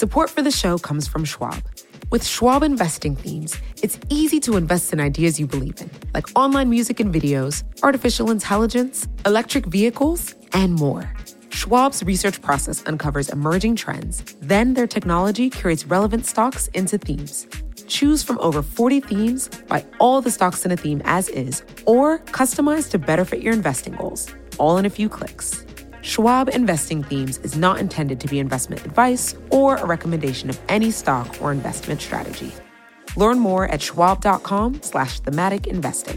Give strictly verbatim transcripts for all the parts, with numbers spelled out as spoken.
Support for the show comes from Schwab. With Schwab Investing Themes, it's easy to invest in ideas you believe in, like online music and videos, artificial intelligence, electric vehicles, and more. Schwab's research process uncovers emerging trends. Then their technology curates relevant stocks into themes. Choose from over forty themes, buy all the stocks in a theme as is, or customize to better fit your investing goals, all in a few clicks. Schwab Investing Themes is not intended to be investment advice or a recommendation of any stock or investment strategy. Learn more at schwab.com slash thematic investing.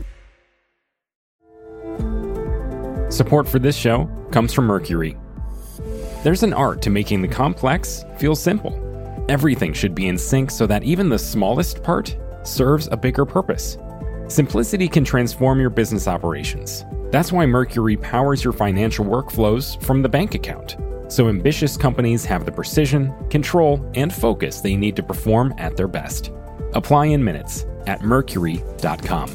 Support for this show comes from Mercury. There's an art to making the complex feel simple. Everything should be in sync so that even the smallest part serves a bigger purpose. Simplicity can transform your business operations. That's why Mercury powers your financial workflows from the bank account, so ambitious companies have the precision, control, and focus they need to perform at their best. Apply in minutes at mercury dot com.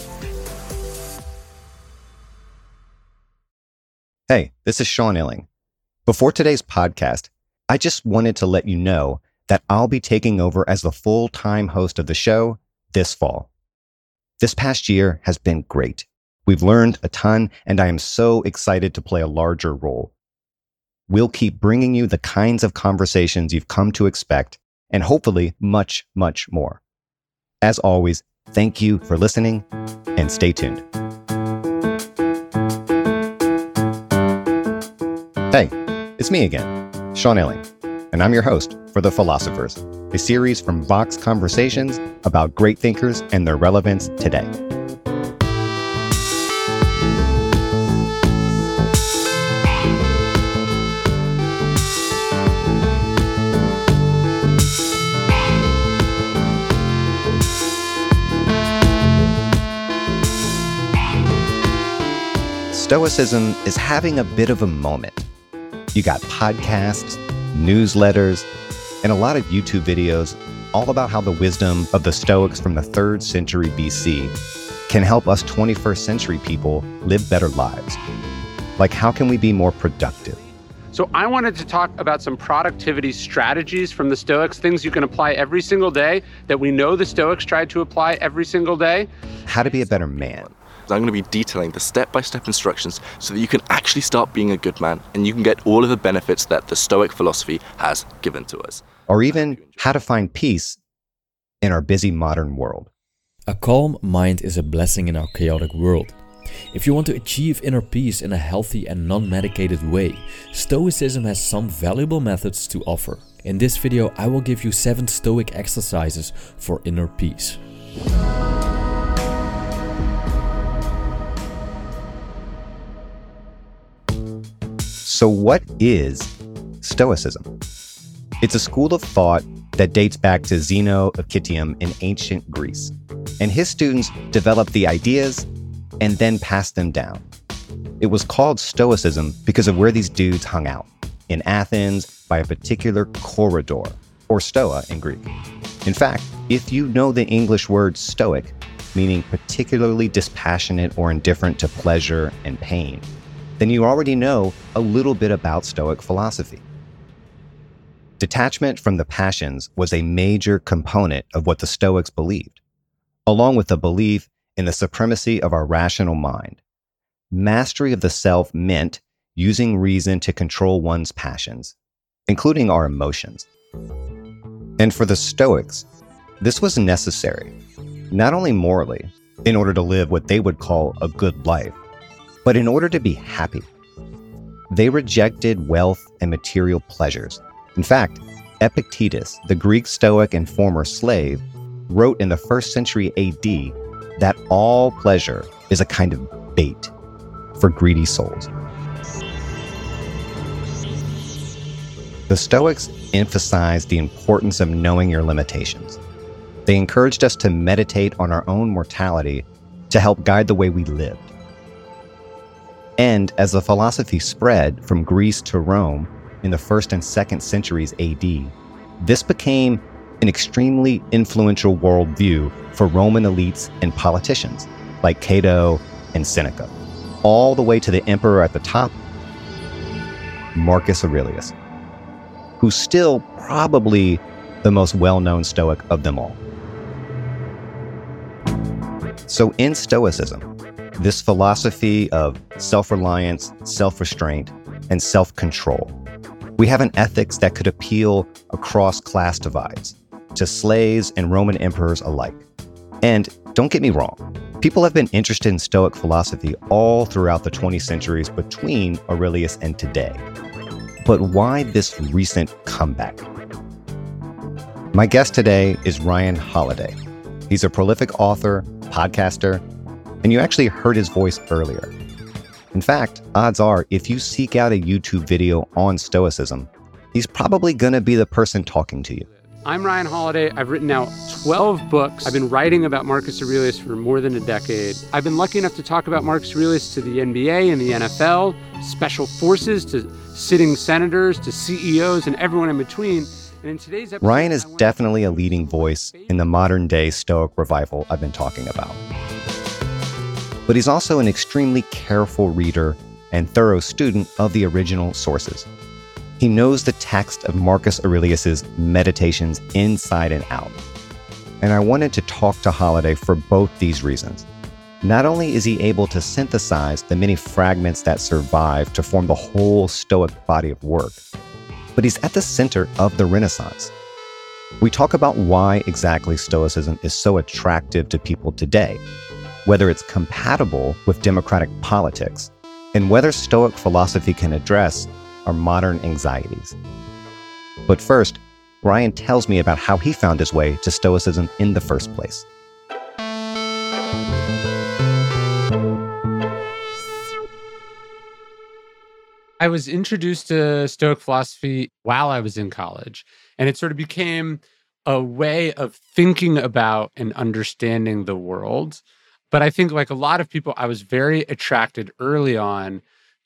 Hey, this is Sean Illing. Before today's podcast, I just wanted to let you know that I'll be taking over as the full-time host of the show this fall. This past year has been great. We've learned a ton, and I am so excited to play a larger role. We'll keep bringing you the kinds of conversations you've come to expect, and hopefully much, much more. As always, thank you for listening, and stay tuned. Hey, it's me again, Sean Illing, and I'm your host for The Philosophers, a series from Vox Conversations about great thinkers and their relevance today. Stoicism is having a bit of a moment. You got podcasts, newsletters, and a lot of YouTube videos all about how the wisdom of the Stoics from the third century B C can help us twenty-first century people live better lives. Like, how can we be more productive? So I wanted to talk about some productivity strategies from the Stoics, things you can apply every single day that we know the Stoics tried to apply every single day. How to be a better man. I'm going to be detailing the step-by-step instructions so that you can actually start being a good man and you can get all of the benefits that the Stoic philosophy has given to us. Or even how to find peace in our busy modern world. A calm mind is a blessing in our chaotic world. If you want to achieve inner peace in a healthy and non-medicated way, Stoicism has some valuable methods to offer. In this video, I will give you seven Stoic exercises for inner peace. So what is Stoicism? It's a school of thought that dates back to Zeno of Citium in ancient Greece. And his students developed the ideas and then passed them down. It was called Stoicism because of where these dudes hung out, in Athens by a particular corridor, or stoa in Greek. In fact, if you know the English word stoic, meaning particularly dispassionate or indifferent to pleasure and pain, then you already know a little bit about Stoic philosophy. Detachment from the passions was a major component of what the Stoics believed, along with the belief in the supremacy of our rational mind. Mastery of the self meant using reason to control one's passions, including our emotions. And for the Stoics, this was necessary, not only morally, in order to live what they would call a good life, but in order to be happy. They rejected wealth and material pleasures. In fact, Epictetus, the Greek Stoic and former slave, wrote in the first century A D that all pleasure is a kind of bait for greedy souls. The Stoics emphasized the importance of knowing your limitations. They encouraged us to meditate on our own mortality to help guide the way we lived. And as the philosophy spread from Greece to Rome in the first and second centuries A D, this became an extremely influential worldview for Roman elites and politicians like Cato and Seneca, all the way to the emperor at the top, Marcus Aurelius. who's still probably the most well-known Stoic of them all. So in Stoicism, this philosophy of self-reliance, self-restraint, and self-control, we have an ethics that could appeal across class divides to slaves and Roman emperors alike. And don't get me wrong, people have been interested in Stoic philosophy all throughout the twenty centuries between Aurelius and today. But why this recent comeback? My guest today is Ryan Holiday. He's a prolific author, podcaster, and you actually heard his voice earlier. In fact, odds are, if you seek out a YouTube video on Stoicism, he's probably going to be the person talking to you. I'm Ryan Holiday. I've written now twelve books. I've been writing about Marcus Aurelius for more than a decade. I've been lucky enough to talk about Marcus Aurelius to the N B A and the N F L, special forces, to sitting senators, to C E Os, and everyone in between. And in today's episode, Ryan is definitely a leading voice in the modern-day Stoic revival I've been talking about. But he's also an extremely careful reader and thorough student of the original sources. He knows the text of Marcus Aurelius's Meditations inside and out. And I wanted to talk to Holiday for both these reasons. Not only is he able to synthesize the many fragments that survive to form the whole Stoic body of work, but he's at the center of the Renaissance. We talk about why exactly Stoicism is so attractive to people today, whether it's compatible with democratic politics, and whether Stoic philosophy can address our modern anxieties. But first, Ryan tells me about how he found his way to Stoicism in the first place. I was introduced to Stoic philosophy while I was in college, and it sort of became a way of thinking about and understanding the world. But I think, like a lot of people, I was very attracted early on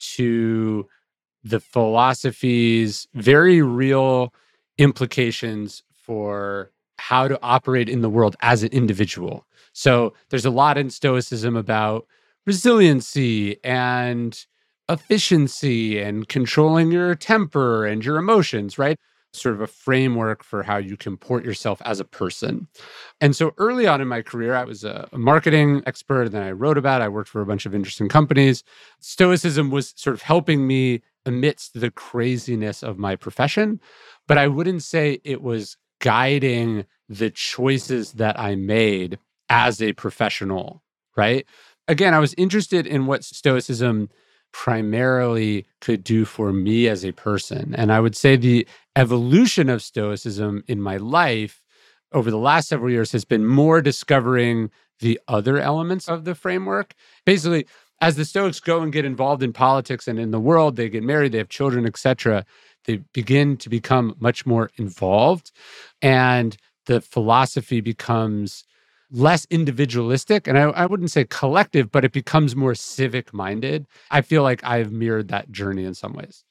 to the philosophy's very real implications for how to operate in the world as an individual. So there's a lot in Stoicism about resiliency and efficiency and controlling your temper and your emotions, right? Sort of a framework for how you comport yourself as a person. And so early on in my career, I was a marketing expert, and then I wrote about it. I worked for a bunch of interesting companies. Stoicism was sort of helping me amidst the craziness of my profession, but I wouldn't say it was guiding the choices that I made as a professional, right? Again, I was interested in what Stoicism primarily could do for me as a person. And I would say the evolution of Stoicism in my life over the last several years has been more discovering the other elements of the framework. Basically, as the Stoics go and get involved in politics and in the world, they get married, they have children, et cetera, they begin to become much more involved. And the philosophy becomes less individualistic, and I, I wouldn't say collective, but it becomes more civic-minded. I feel like I've mirrored that journey in some ways.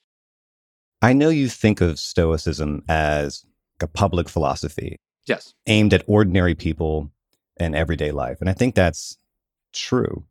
I know you think of Stoicism as a public philosophy. Yes. Aimed at ordinary people and everyday life. And I think that's true.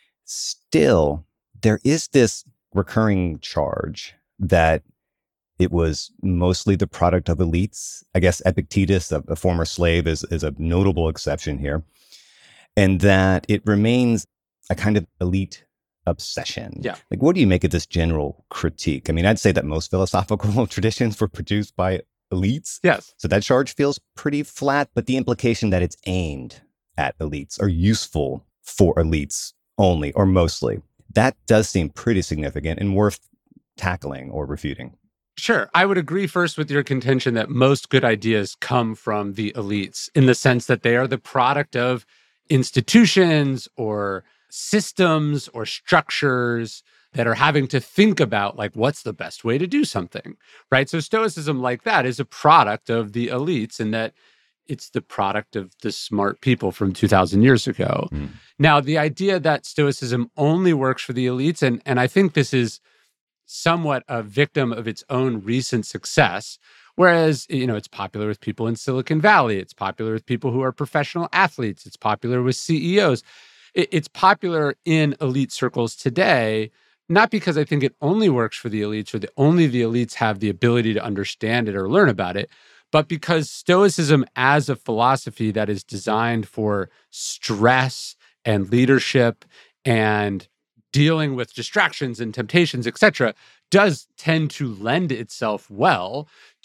Still, there is this recurring charge that it was mostly the product of elites. I guess Epictetus, a, a former slave, is, is a notable exception here. And that it remains a kind of elite obsession. Yeah. Like, what do you make of this general critique? I mean, I'd say that most philosophical traditions were produced by elites. Yes. So that charge feels pretty flat, but the implication that it's aimed at elites or useful for elites only or mostly, that does seem pretty significant and worth tackling or refuting. Sure. I would agree first with your contention that most good ideas come from the elites in the sense that they are the product of institutions or systems or structures that are having to think about, like, what's the best way to do something, right? So Stoicism, like that, is a product of the elites in that it's the product of the smart people from two thousand years ago. Mm. Now, the idea that Stoicism only works for the elites, and, and I think this is somewhat a victim of its own recent success, whereas, you know, it's popular with people in Silicon Valley, it's popular with people who are professional athletes, it's popular with C E Os. It, it's popular in elite circles today, not because I think it only works for the elites or that only the elites have the ability to understand it or learn about it, but because Stoicism as a philosophy that is designed for stress and leadership and dealing with distractions and temptations, et cetera, does tend to lend itself well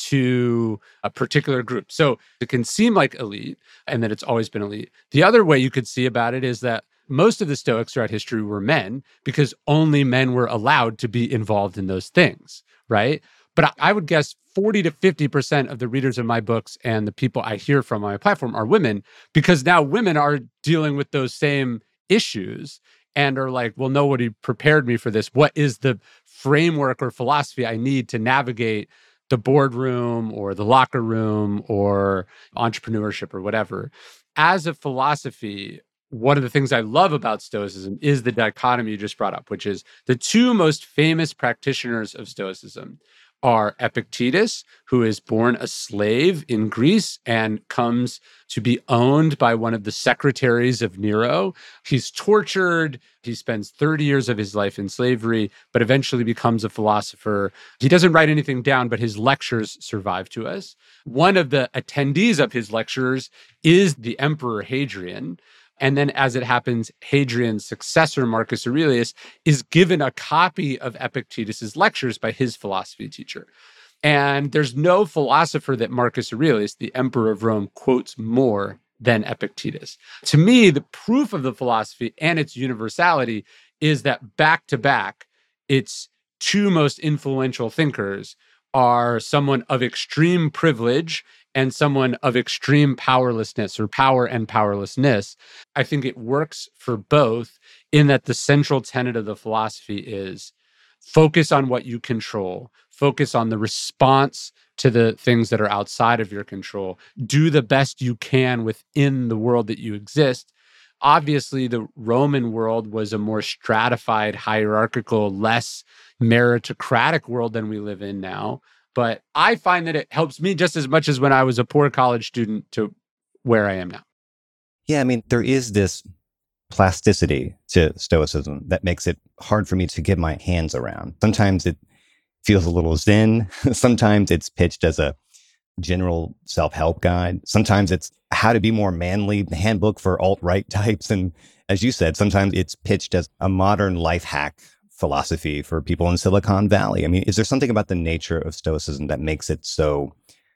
to a particular group. So it can seem like elite and that it's always been elite. The other way you could see about it is that most of the Stoics throughout history were men because only men were allowed to be involved in those things, right? But I would guess forty to fifty percent of the readers of my books and the people I hear from on my platform are women, because now women are dealing with those same issues and are like, well, nobody prepared me for this. What is the framework or philosophy I need to navigate the boardroom or the locker room or entrepreneurship or whatever? As a philosophy, one of the things I love about Stoicism is the dichotomy you just brought up, which is the two most famous practitioners of Stoicism are Epictetus, who is born a slave in Greece and comes to be owned by one of the secretaries of Nero. He's tortured. He spends thirty years of his life in slavery, but eventually becomes a philosopher. He doesn't write anything down, but his lectures survive to us. One of the attendees of his lectures is the Emperor Hadrian. And then, as it happens, Hadrian's successor, Marcus Aurelius, is given a copy of Epictetus's lectures by his philosophy teacher. And there's no philosopher that Marcus Aurelius, the emperor of Rome, quotes more than Epictetus. To me, the proof of the philosophy and its universality is that back to back, its two most influential thinkers are someone of extreme privilege and someone of extreme powerlessness or power and powerlessness. I think it works for both in that the central tenet of the philosophy is focus on what you control, focus on the response to the things that are outside of your control, do the best you can within the world that you exist. Obviously, the Roman world was a more stratified, hierarchical, less meritocratic world than we live in now. But I find that it helps me just as much as when I was a poor college student to where I am now. Yeah, I mean, there is this plasticity to Stoicism that makes it hard for me to get my hands around. Sometimes it feels a little zen. Sometimes it's pitched as a general self-help guide. Sometimes it's how to be more manly, handbook for alt-right types. And as you said, sometimes it's pitched as a modern life hack philosophy for people in Silicon Valley. I mean, is there something about the nature of Stoicism that makes it so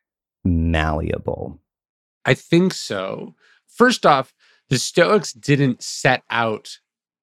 malleable? I think so. First off, the Stoics didn't set out,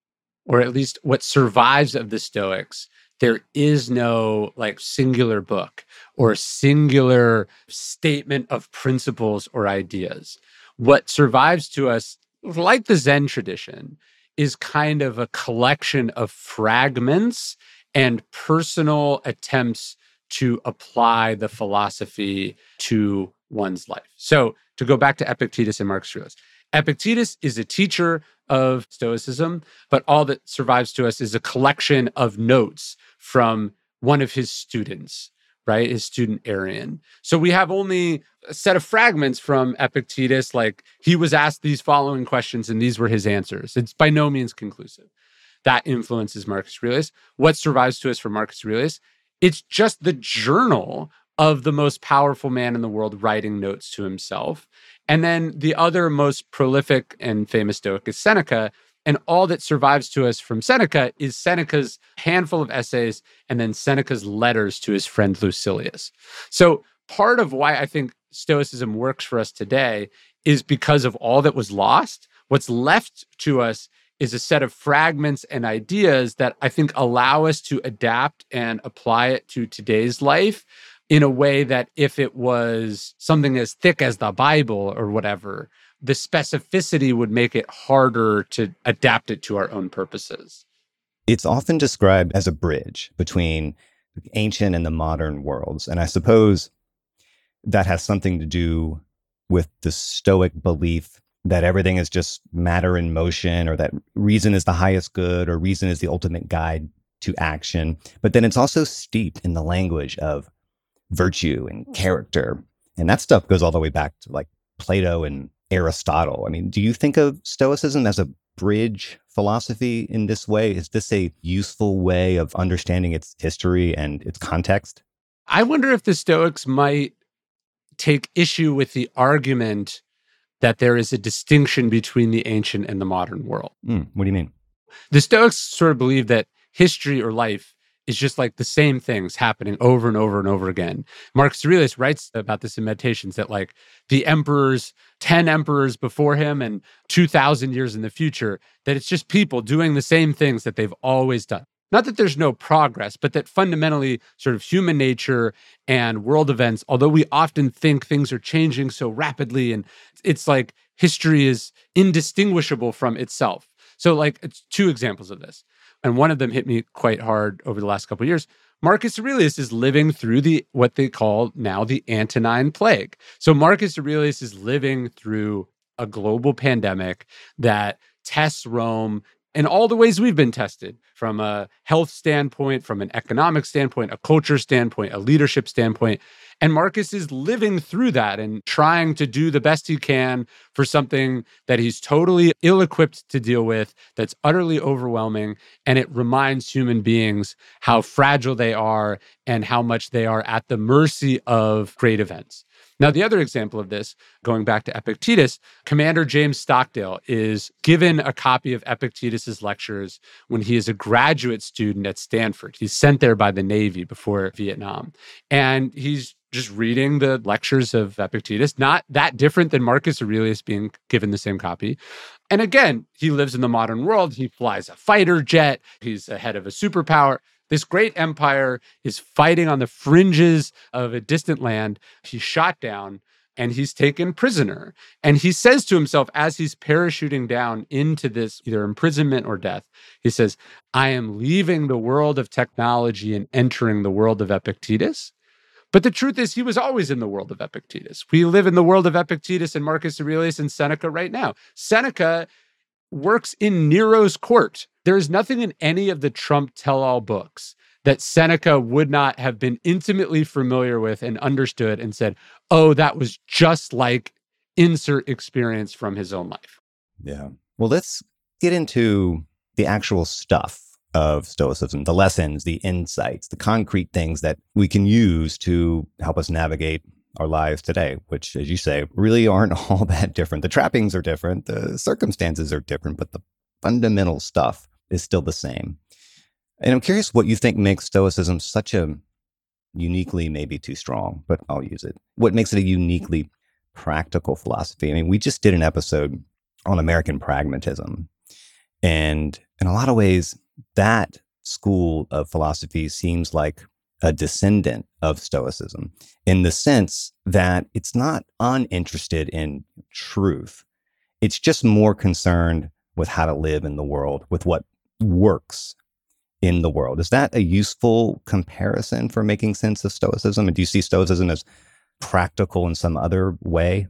or at least what survives of the Stoics, there is no like singular book or singular statement of principles or ideas. What survives to us, like the Zen tradition, is kind of a collection of fragments and personal attempts to apply the philosophy to one's life. So to go back to Epictetus and Marcus Aurelius, Epictetus is a teacher of Stoicism, but all that survives to us is a collection of notes from one of his students, right? His student Arrian. So we have only a set of fragments from Epictetus, like he was asked these following questions and these were his answers. It's by no means conclusive. That influences Marcus Aurelius. What survives to us from Marcus Aurelius? It's just the journal of the most powerful man in the world writing notes to himself. And then the other most prolific and famous Stoic is Seneca. And all that survives to us from Seneca is Seneca's handful of essays and then Seneca's letters to his friend Lucilius. So part of why I think Stoicism works for us today is because of all that was lost. What's left to us is a set of fragments and ideas that I think allow us to adapt and apply it to today's life in a way that if it was something as thick as the Bible or whatever, the specificity would make it harder to adapt it to our own purposes. It's often described as a bridge between the ancient and the modern worlds. And I suppose that has something to do with the Stoic belief that everything is just matter in motion, or that reason is the highest good, or reason is the ultimate guide to action. But then it's also steeped in the language of virtue and character. And that stuff goes all the way back to like Plato and Aristotle. I mean, do you think of Stoicism as a bridge philosophy in this way? Is this a useful way of understanding its history and its context? I wonder if the Stoics might take issue with the argument that there is a distinction between the ancient and the modern world. Mm, what do you mean? The Stoics sort of believe that history or life is just like the same things happening over and over and over again. Marcus Aurelius writes about this in Meditations, that like the emperors, ten emperors before him and two thousand years in the future, that it's just people doing the same things that they've always done. Not that there's no progress, but that fundamentally sort of human nature and world events, although we often think things are changing so rapidly and it's like history is indistinguishable from itself. So like it's two examples of this. And one of them hit me quite hard over the last couple of years. Marcus Aurelius is living through the what they call now the Antonine Plague. So Marcus Aurelius is living through a global pandemic that tests Rome in all the ways we've been tested, from a health standpoint, from an economic standpoint, a culture standpoint, a leadership standpoint. And Marcus is living through that and trying to do the best he can for something that he's totally ill-equipped to deal with, that's utterly overwhelming. And it reminds human beings how fragile they are and how much they are at the mercy of great events. Now, the other example of this, going back to Epictetus, Commander James Stockdale is given a copy of Epictetus's lectures when he is a graduate student at Stanford. He's sent there by the Navy before Vietnam. And he's just reading the lectures of Epictetus, not that different than Marcus Aurelius being given the same copy. And again, he lives in the modern world. He flies a fighter jet. He's the head of a superpower. This great empire is fighting on the fringes of a distant land. He's shot down and he's taken prisoner. And he says to himself, as he's parachuting down into this either imprisonment or death, he says, I am leaving the world of technology and entering the world of Epictetus. But the truth is, he was always in the world of Epictetus. We live in the world of Epictetus and Marcus Aurelius and Seneca right now. Seneca works in Nero's court. There's nothing in any of the Trump tell-all books that Seneca would not have been intimately familiar with and understood and said, oh, that was just like insert experience from his own life. Yeah. Well, let's get into the actual stuff of Stoicism, the lessons, the insights, the concrete things that we can use to help us navigate our lives today, which, as you say, really aren't all that different. The trappings are different, the circumstances are different, but the fundamental stuff is still the same. And I'm curious what you think makes Stoicism such a uniquely, maybe too strong, but I'll use it. What makes it a uniquely practical philosophy? I mean, we just did an episode on American pragmatism. And in a lot of ways, that school of philosophy seems like a descendant of Stoicism in the sense that it's not uninterested in truth. It's just more concerned with how to live in the world, with what works in the world. Is that a useful comparison for making sense of Stoicism? And do you see Stoicism as practical in some other way?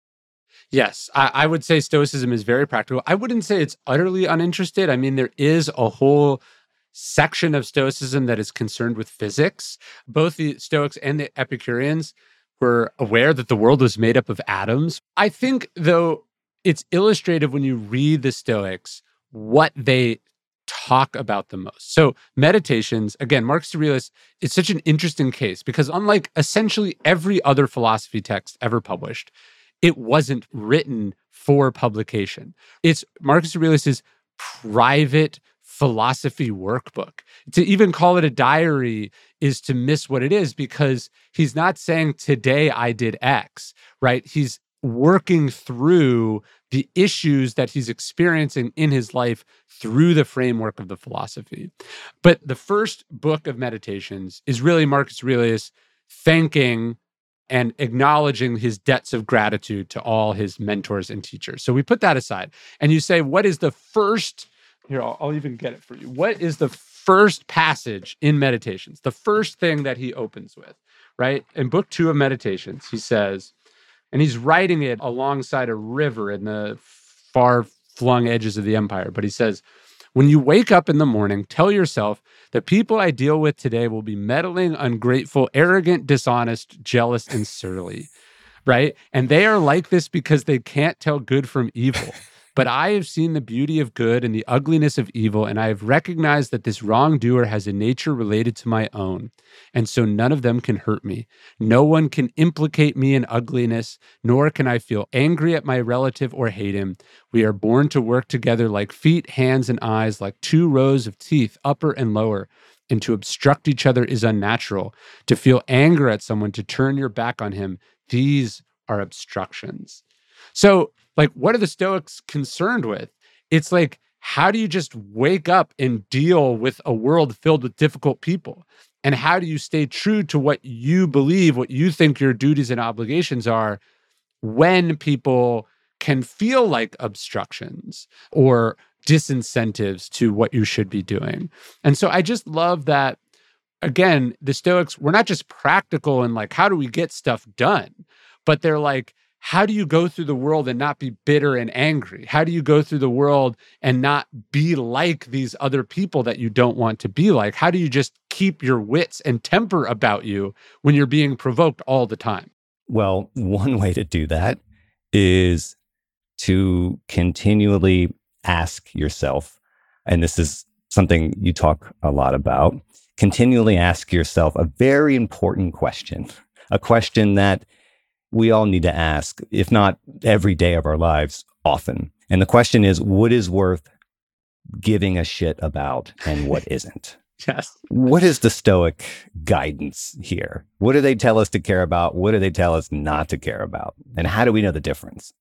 Yes, I, I would say Stoicism is very practical. I wouldn't say it's utterly uninterested. I mean, there is a whole section of Stoicism that is concerned with physics. Both the Stoics and the Epicureans were aware that the world was made up of atoms. I think, though, it's illustrative when you read the Stoics what they talk about the most. So Meditations, again, Marcus Aurelius, it's such an interesting case because unlike essentially every other philosophy text ever published, it wasn't written for publication. It's Marcus Aurelius's private philosophy workbook. To even call it a diary is to miss what it is because he's not saying today I did X, right? He's working through the issues that he's experiencing in his life through the framework of the philosophy. But the first book of Meditations is really Marcus Aurelius thanking and acknowledging his debts of gratitude to all his mentors and teachers. So we put that aside. And you say, what is the first, here, I'll, I'll even get it for you. What is the first passage in Meditations? The first thing that he opens with, right? In book two of Meditations, he says, and he's writing it alongside a river in the far-flung edges of the empire, but he says, when you wake up in the morning, tell yourself, the people I deal with today will be meddling, ungrateful, arrogant, dishonest, jealous, and surly, right? And they are like this because they can't tell good from evil. But I have seen the beauty of good and the ugliness of evil, and I have recognized that this wrongdoer has a nature related to my own, and so none of them can hurt me. No one can implicate me in ugliness, nor can I feel angry at my relative or hate him. We are born to work together like feet, hands, and eyes, like two rows of teeth, upper and lower. And to obstruct each other is unnatural. To feel anger at someone, to turn your back on him, these are obstructions. So, like, what are the Stoics concerned with? It's like, how do you just wake up and deal with a world filled with difficult people? And how do you stay true to what you believe, what you think your duties and obligations are, when people can feel like obstructions or disincentives to what you should be doing? And so I just love that, again, the Stoics were not just practical and like, how do we get stuff done? But they're like, how do you go through the world and not be bitter and angry? How do you go through the world and not be like these other people that you don't want to be like? How do you just keep your wits and temper about you when you're being provoked all the time? Well, one way to do that is to continually ask yourself, and this is something you talk a lot about, continually ask yourself a very important question, a question that we all need to ask, if not every day of our lives, often. And the question is, what is worth giving a shit about and what isn't? Yes. What is the Stoic guidance here? What do they tell us to care about? What do they tell us not to care about? And how do we know the difference?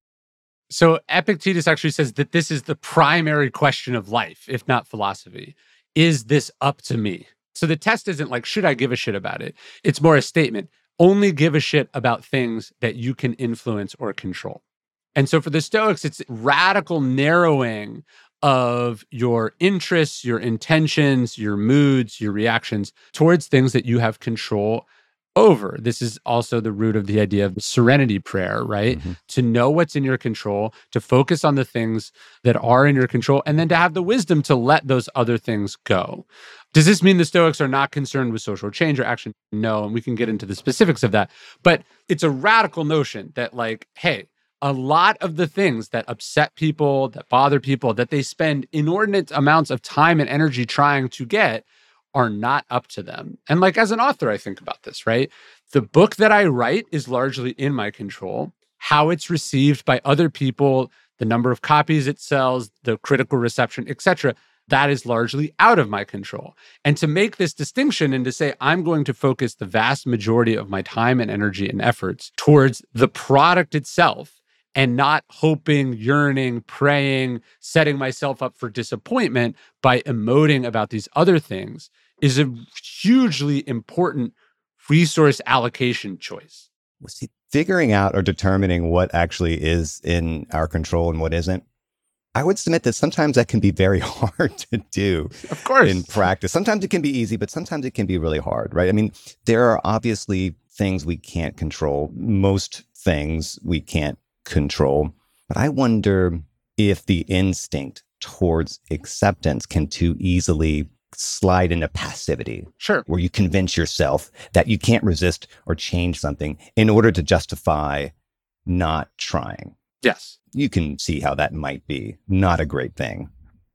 So Epictetus actually says that this is the primary question of life, if not philosophy. Is this up to me? So the test isn't like, should I give a shit about it? It's more a statement. Only give a shit about things that you can influence or control. And so for the Stoics, it's radical narrowing of your interests, your intentions, your moods, your reactions towards things that you have control over. This is also the root of the idea of serenity prayer, right? Mm-hmm. To know what's in your control, to focus on the things that are in your control, and then to have the wisdom to let those other things go. Does this mean the Stoics are not concerned with social change or action? No, and we can get into the specifics of that. But it's a radical notion that, like, hey, a lot of the things that upset people, that bother people, that they spend inordinate amounts of time and energy trying to get are not up to them. And like, as an author, I think about this, right? The book that I write is largely in my control. How it's received by other people, the number of copies it sells, the critical reception, et cetera, that is largely out of my control. And to make this distinction and to say, I'm going to focus the vast majority of my time and energy and efforts towards the product itself and not hoping, yearning, praying, setting myself up for disappointment by emoting about these other things is a hugely important resource allocation choice. See, figuring out or determining what actually is in our control and what isn't, I would submit that sometimes that can be very hard to do. Of course. In practice. Sometimes it can be easy, but sometimes it can be really hard, right? I mean, there are obviously things we can't control. Most things we can't control. But I wonder if the instinct towards acceptance can too easily slide into passivity. Sure. Where you convince yourself that you can't resist or change something in order to justify not trying. Yes. You can see how that might be not a great thing.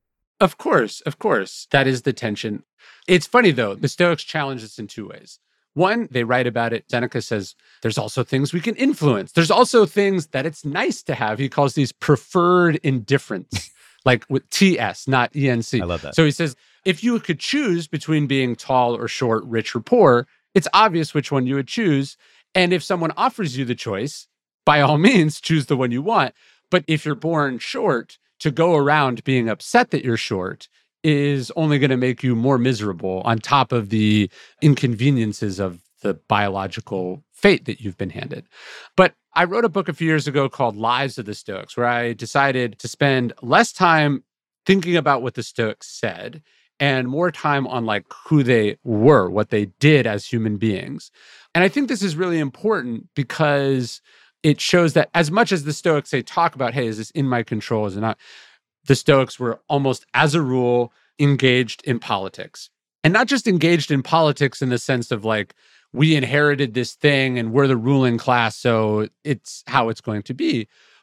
Of course, of course. That is the tension. It's funny, though. The Stoics challenge this in two ways. One, they write about it. Seneca says, there's also things we can influence. There's also things that it's nice to have. He calls these preferred indifference, like with T S, not E N C. I love that. So he says, if you could choose between being tall or short, rich or poor, it's obvious which one you would choose. And if someone offers you the choice, by all means, choose the one you want. But if you're born short, to go around being upset that you're short is only going to make you more miserable on top of the inconveniences of the biological fate that you've been handed. But I wrote a book a few years ago called Lives of the Stoics, where I decided to spend less time thinking about what the Stoics said and more time on like who they were, what they did as human beings. And I think this is really important because it shows that as much as the Stoics say, talk about, hey, is this in my control, is it not? The Stoics were almost, as a rule, engaged in politics. And not just engaged in politics in the sense of like, we inherited this thing and we're the ruling class, so it's how it's going to be.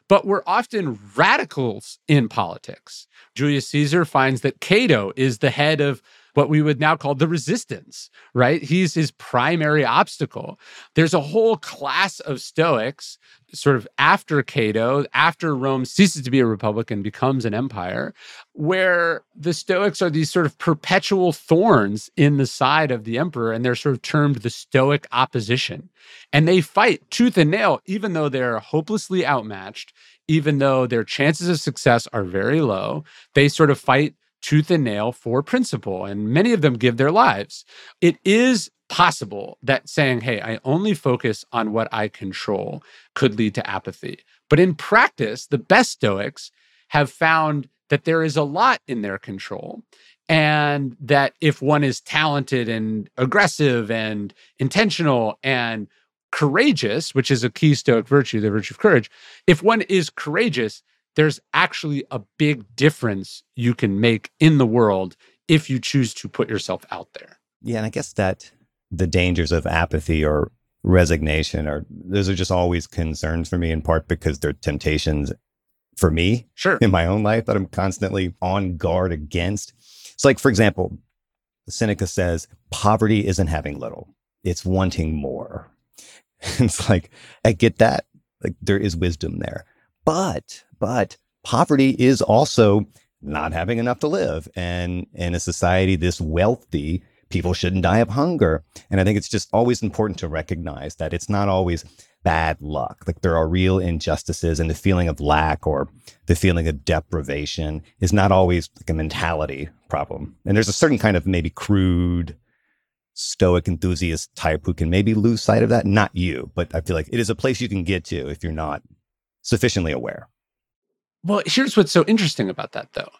but were often radicals in politics. Julius Caesar finds that Cato is the head of what we would now call the resistance, right? He's his primary obstacle. There's a whole class of Stoics sort of after Cato, after Rome ceases to be a republic and becomes an empire, where the Stoics are these sort of perpetual thorns in the side of the emperor, and they're sort of termed the Stoic opposition. And they fight tooth and nail, even though they're hopelessly outmatched, even though their chances of success are very low. They sort of fight tooth and nail for principle, and many of them give their lives. It is possible that saying, hey, I only focus on what I control could lead to apathy. But in practice, the best Stoics have found that there is a lot in their control, and that if one is talented and aggressive and intentional and courageous, which is a key Stoic virtue, the virtue of courage, if one is courageous, there's actually a big difference you can make in the world if you choose to put yourself out there. Yeah, and I guess that the dangers of apathy or resignation are, those are just always concerns for me, in part because they're temptations for me sure. in my own life that I'm constantly on guard against. It's like, for example, Seneca says, poverty isn't having little, it's wanting more. It's like, I get that. Like, there is wisdom there. But, but poverty is also not having enough to live. And in a society this wealthy, people shouldn't die of hunger. And I think it's just always important to recognize that it's not always bad luck. Like, there are real injustices, and the feeling of lack or the feeling of deprivation is not always like a mentality problem. And there's a certain kind of maybe crude Stoic enthusiast type who can maybe lose sight of that. Not you, but I feel like it is a place you can get to if you're not sufficiently aware. Well, here's what's so interesting about that, though.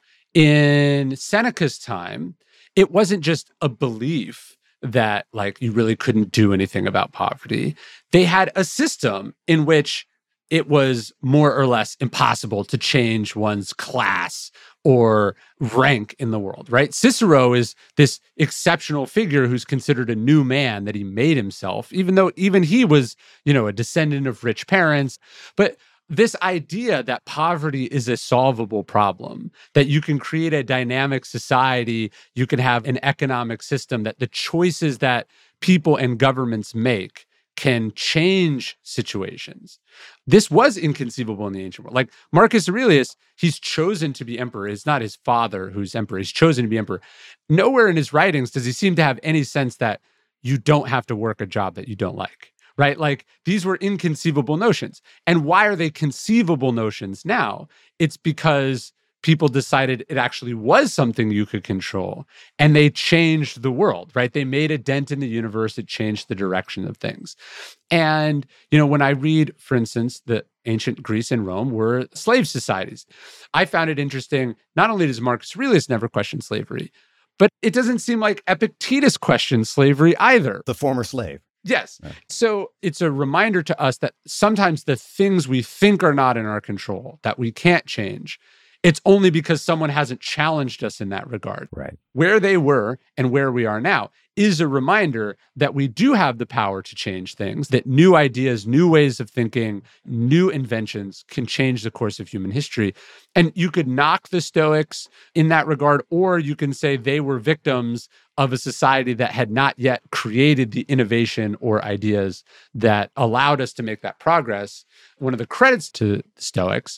In Seneca's time, it wasn't just a belief that, like, you really couldn't do anything about poverty. They had a system in which it was more or less impossible to change one's class or rank in the world, right? Cicero is this exceptional figure who's considered a new man, that he made himself, even though even he was, you know, a descendant of rich parents. But this idea that poverty is a solvable problem, that you can create a dynamic society, you can have an economic system, that the choices that people and governments make can change situations. This was inconceivable in the ancient world. Like Marcus Aurelius, he's chosen to be emperor. It's not his father who's emperor. He's chosen to be emperor. Nowhere in his writings does he seem to have any sense that you don't have to work a job that you don't like. Right? Like, these were inconceivable notions. And why are they conceivable notions now? It's because people decided it actually was something you could control, and they changed the world, right? They made a dent in the universe. It changed the direction of things. And, you know, when I read, for instance, the ancient Greece and Rome were slave societies, I found it interesting. Not only does Marcus Aurelius never question slavery, but it doesn't seem like Epictetus questioned slavery either. The former slave. Yes. Right. So it's a reminder to us that sometimes the things we think are not in our control, that we can't change, it's only because someone hasn't challenged us in that regard. Right. Where they were and where we are now is a reminder that we do have the power to change things, that new ideas, new ways of thinking, new inventions can change the course of human history. And you could knock the Stoics in that regard, or you can say they were victims of a society that had not yet created the innovation or ideas that allowed us to make that progress. One of the credits to the Stoics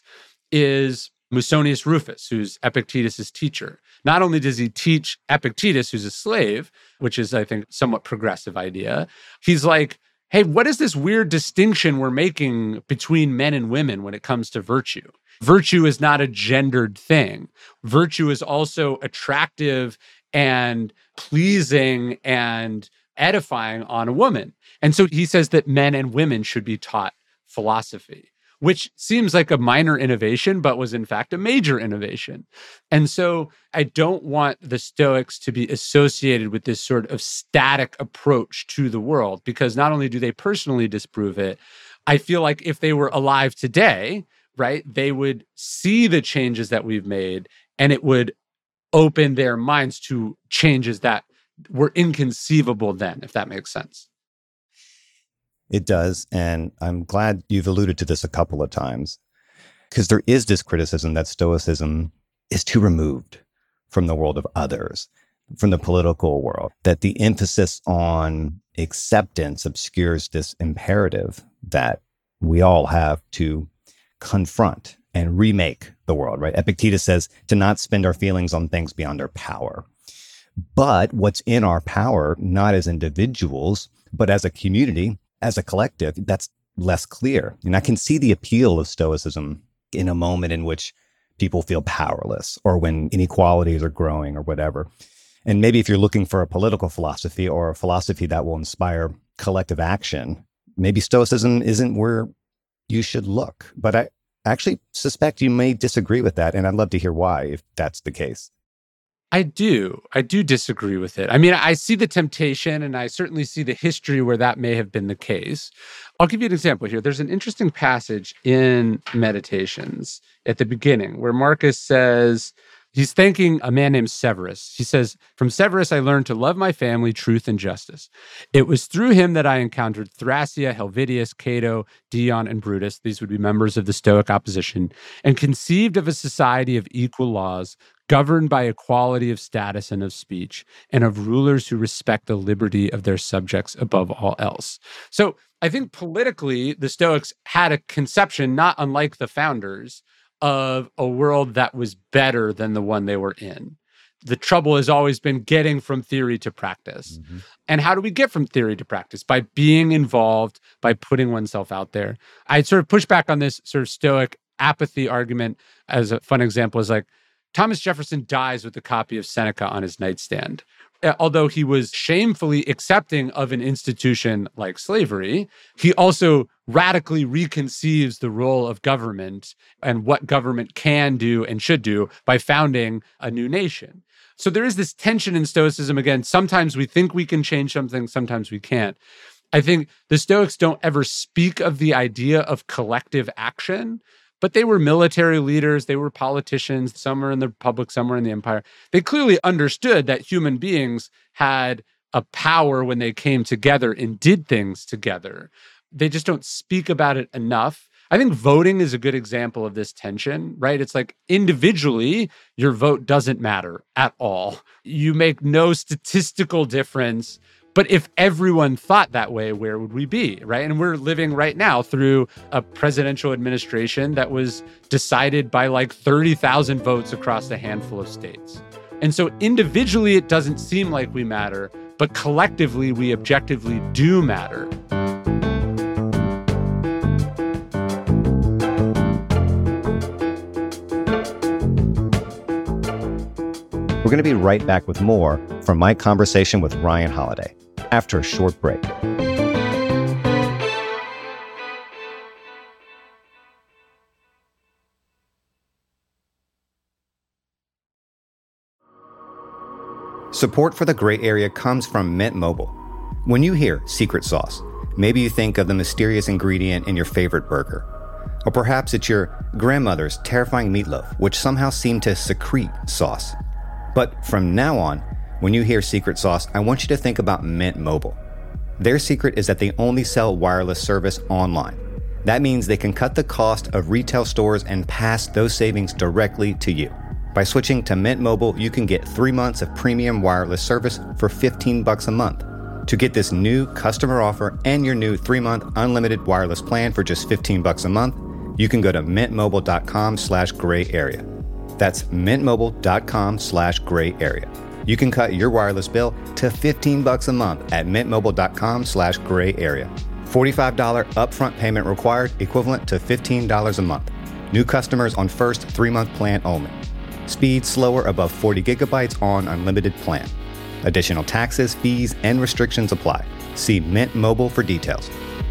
is Musonius Rufus, who's Epictetus' teacher. Not only does he teach Epictetus, who's a slave, which is, I think, somewhat progressive idea, he's like, hey, what is this weird distinction we're making between men and women when it comes to virtue? Virtue is not a gendered thing. Virtue is also attractive and pleasing and edifying on a woman. And so he says that men and women should be taught philosophy, which seems like a minor innovation, but was in fact a major innovation. And so I don't want the Stoics to be associated with this sort of static approach to the world, because not only do they personally disprove it, I feel like if they were alive today, right, they would see the changes that we've made, and it would open their minds to changes that were inconceivable then, if that makes sense. It does. And I'm glad you've alluded to this a couple of times. Because there is this criticism that Stoicism is too removed from the world of others, from the political world, that the emphasis on acceptance obscures this imperative that we all have to confront and remake the world, right? Epictetus says to not spend our feelings on things beyond our power. But what's in our power, not as individuals, but as a community, as a collective, that's less clear. And I can see the appeal of Stoicism in a moment in which people feel powerless or when inequalities are growing or whatever. And maybe if you're looking for a political philosophy or a philosophy that will inspire collective action, maybe Stoicism isn't where you should look. But I actually suspect you may disagree with that, and I'd love to hear why, if that's the case. I do. I do disagree with it. I mean, I see the temptation, and I certainly see the history where that may have been the case. I'll give you an example here. There's an interesting passage in Meditations at the beginning where Marcus says, he's thanking a man named Severus. He says, "From Severus, I learned to love my family, truth, and justice. It was through him that I encountered Thrasea, Helvidius, Cato, Dion, and Brutus." These would be members of the Stoic opposition, "and conceived of a society of equal laws, governed by equality of status and of speech, and of rulers who respect the liberty of their subjects above all else." So I think politically, the Stoics had a conception, not unlike the founders, of a world that was better than the one they were in. The trouble has always been getting from theory to practice. Mm-hmm. And how do we get from theory to practice? By being involved, by putting oneself out there. I'd sort of push back on this sort of Stoic apathy argument. As a fun example is like, Thomas Jefferson dies with a copy of Seneca on his nightstand. Although he was shamefully accepting of an institution like slavery, he also radically reconceives the role of government and what government can do and should do by founding a new nation. So there is this tension in Stoicism. Again, sometimes we think we can change something, sometimes we can't. I think the Stoics don't ever speak of the idea of collective action, but they were military leaders, they were politicians, some were in the Republic, some were in the Empire. They clearly understood that human beings had a power when they came together and did things together. They just don't speak about it enough. I think voting is a good example of this tension, right? It's like individually, your vote doesn't matter at all. You make no statistical difference. But if everyone thought that way, where would we be, right? And we're living right now through a presidential administration that was decided by like thirty thousand votes across a handful of states. And so individually, it doesn't seem like we matter, but collectively, we objectively do matter. We're going to be right back with more from my conversation with Ryan Holiday after a short break. Support for the Gray Area comes from Mint Mobile. When you hear secret sauce, maybe you think of the mysterious ingredient in your favorite burger. Or perhaps it's your grandmother's terrifying meatloaf, which somehow seemed to secrete sauce. But from now on, when you hear secret sauce, I want you to think about Mint Mobile. Their secret is that they only sell wireless service online. That means they can cut the cost of retail stores and pass those savings directly to you. By switching to Mint Mobile, you can get three months of premium wireless service for fifteen bucks a month. To get this new customer offer and your new three-month unlimited wireless plan for just fifteen bucks a month, you can go to mintmobile.com slash gray area. That's mintmobile.com slash gray area. You can cut your wireless bill to fifteen bucks a month at mintmobile.com slash gray area. forty-five dollars upfront payment required, equivalent to fifteen dollars a month. New customers on first three-month plan only. Speed slower above forty gigabytes on unlimited plan. Additional taxes, fees, and restrictions apply. See Mint Mobile for details.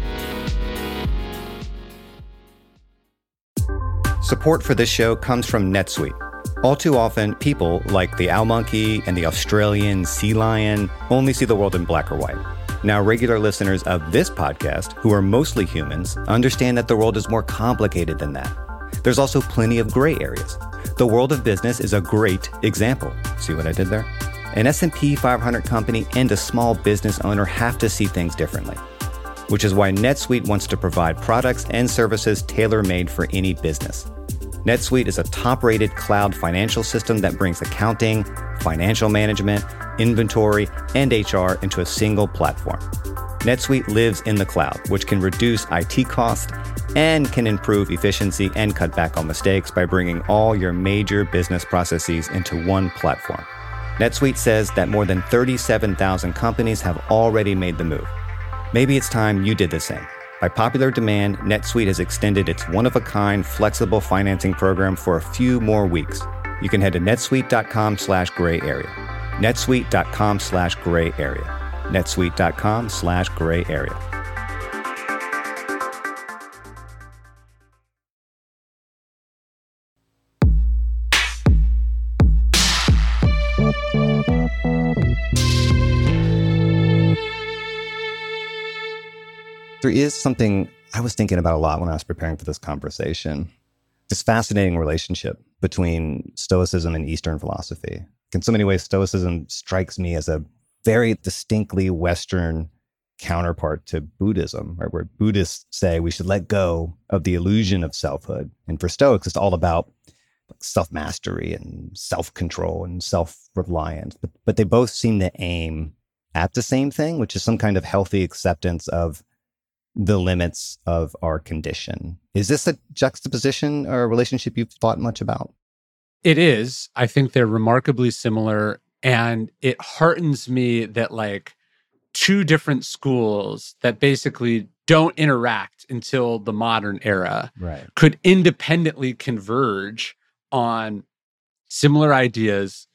Support for this show comes from NetSuite. All too often, people like the owl monkey and the Australian sea lion only see the world in black or white. Now, regular listeners of this podcast, who are mostly humans, understand that the world is more complicated than that. There's also plenty of gray areas. The world of business is a great example. See what I did there? An S and P five hundred company and a small business owner have to see things differently, which is why NetSuite wants to provide products and services tailor-made for any business. NetSuite is a top-rated cloud financial system that brings accounting, financial management, inventory, and H R into a single platform. NetSuite lives in the cloud, which can reduce I T costs and can improve efficiency and cut back on mistakes by bringing all your major business processes into one platform. NetSuite says that more than thirty-seven thousand companies have already made the move. Maybe it's time you did the same. By popular demand, NetSuite has extended its one-of-a-kind flexible financing program for a few more weeks. You can head to netsuite.com slash gray area. netsuite.com slash gray area. netsuite.com slash gray area. There is something I was thinking about a lot when I was preparing for this conversation. This fascinating relationship between Stoicism and Eastern philosophy. In so many ways, Stoicism strikes me as a very distinctly Western counterpart to Buddhism, right? Where Buddhists say we should let go of the illusion of selfhood. And for Stoics, it's all about self-mastery and self-control and self-reliance. But, but they both seem to aim at the same thing, which is some kind of healthy acceptance of the limits of our condition. Is this a juxtaposition or a relationship you've thought much about? It is. I think they're remarkably similar. And it heartens me that like two different schools that basically don't interact until the modern era right. could independently converge on similar ideas,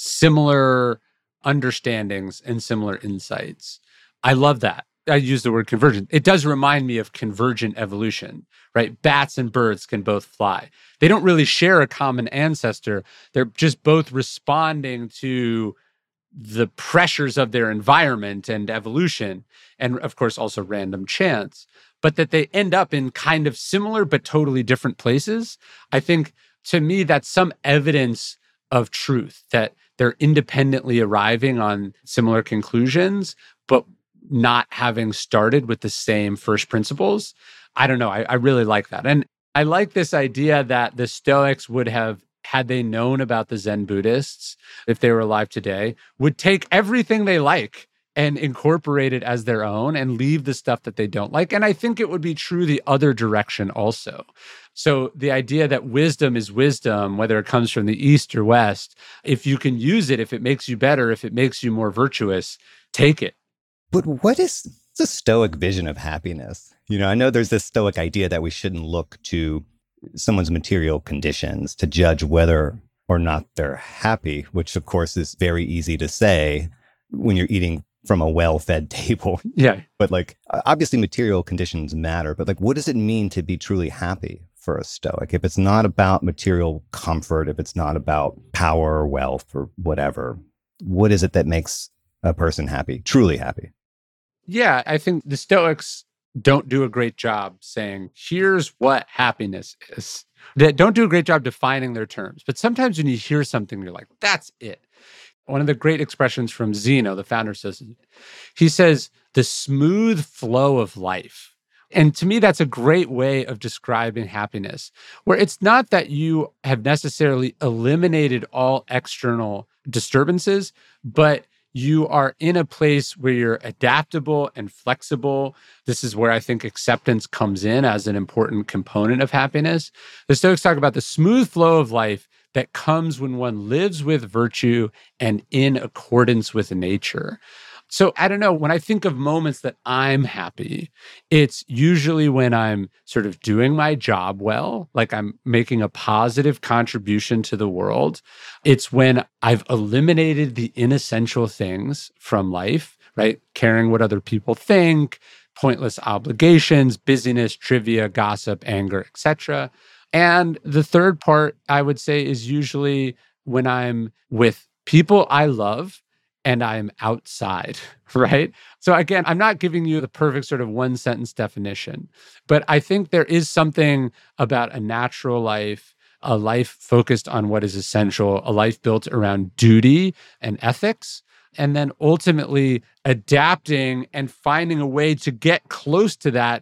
similar understandings, and similar insights. I love that. I use the word convergent. It does remind me of convergent evolution, right? Bats and birds can both fly. They don't really share a common ancestor. They're just both responding to the pressures of their environment and evolution, and of course also random chance, but that they end up in kind of similar but totally different places. I think, to me, that's some evidence of truth, that they're independently arriving on similar conclusions, but not having started with the same first principles. I don't know. I, I really like that. And I like this idea that the Stoics would have, had they known about the Zen Buddhists, if they were alive today, would take everything they like and incorporate it as their own and leave the stuff that they don't like. And I think it would be true the other direction also. So the idea that wisdom is wisdom, whether it comes from the East or West, if you can use it, if it makes you better, if it makes you more virtuous, take it. But what is the Stoic vision of happiness? You know, I know there's this Stoic idea that we shouldn't look to someone's material conditions to judge whether or not they're happy, which of course is very easy to say when you're eating from a well-fed table. Yeah. But like, obviously material conditions matter, but like, what does it mean to be truly happy for a Stoic? If it's not about material comfort, if it's not about power or wealth or whatever, what is it that makes a person happy, truly happy? Yeah, I think the Stoics don't do a great job saying, here's what happiness is. They don't do a great job defining their terms. But sometimes when you hear something, you're like, that's it. One of the great expressions from Zeno, the founder, says, he says, the smooth flow of life. And to me, that's a great way of describing happiness, where it's not that you have necessarily eliminated all external disturbances, but you are in a place where you're adaptable and flexible. This is where I think acceptance comes in as an important component of happiness. The Stoics talk about the smooth flow of life that comes when one lives with virtue and in accordance with nature. So I don't know, when I think of moments that I'm happy, it's usually when I'm sort of doing my job well, like I'm making a positive contribution to the world. It's when I've eliminated the inessential things from life, right? Caring what other people think, pointless obligations, busyness, trivia, gossip, anger, et cetera. And the third part, I would say, is usually when I'm with people I love and I'm outside, right? So again, I'm not giving you the perfect sort of one sentence definition, but I think there is something about a natural life, a life focused on what is essential, a life built around duty and ethics, and then ultimately adapting and finding a way to get close to that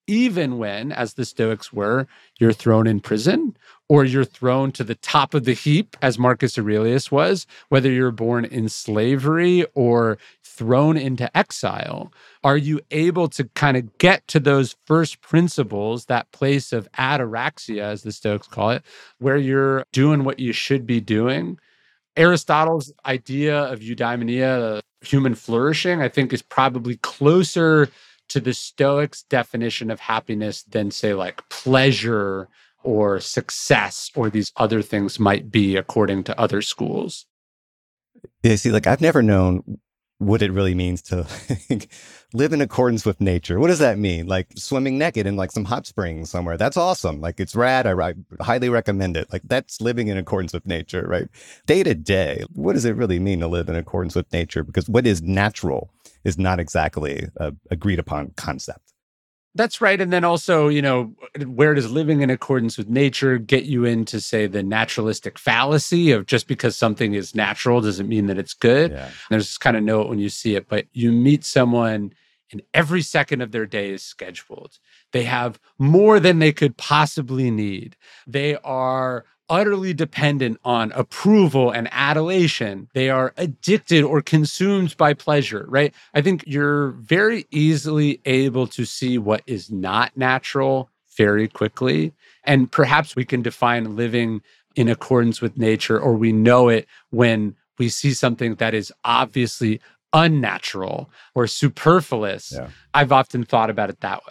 even when, as the Stoics were, you're thrown in prison or you're thrown to the top of the heap, as Marcus Aurelius was, whether you're born in slavery or thrown into exile. Are you able to kind of get to those first principles, that place of ataraxia, as the Stoics call it, where you're doing what you should be doing? Aristotle's idea of eudaimonia, human flourishing, I think is probably closer to the Stoics' definition of happiness than, say, like pleasure or success or these other things might be according to other schools. Yeah, see, like I've never known what it really means to live in accordance with nature. What does that mean? Like swimming naked in like some hot springs somewhere. That's awesome. Like it's rad. I, I highly recommend it. Like that's living in accordance with nature, right? Day to day, what does it really mean to live in accordance with nature? Because what is natural is not exactly a agreed upon concept. That's right. And then also, you know, where does living in accordance with nature get you into, say, the naturalistic fallacy of just because something is natural doesn't mean that it's good? Yeah. There's this kind of know it when you see it, but you meet someone and every second of their day is scheduled. They have more than they could possibly need. They are utterly dependent on approval and adulation. They are addicted or consumed by pleasure, right? I think you're very easily able to see what is not natural very quickly. And perhaps we can define living in accordance with nature, or we know it when we see something that is obviously unnatural or superfluous. Yeah. I've often thought about it that way.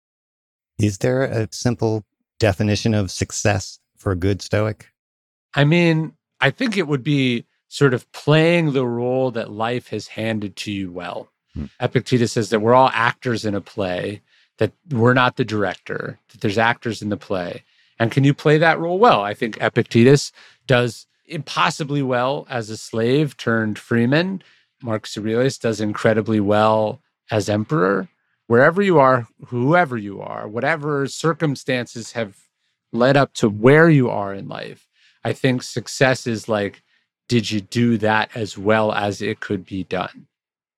Is there a simple definition of success for a good Stoic? I mean, I think it would be sort of playing the role that life has handed to you well. Hmm. Epictetus says that we're all actors in a play, that we're not the director, that there's actors in the play. And can you play that role well? I think Epictetus does impossibly well as a slave turned freeman. Marcus Aurelius does incredibly well as emperor. Wherever you are, whoever you are, whatever circumstances have led up to where you are in life, I think success is like, did you do that as well as it could be done?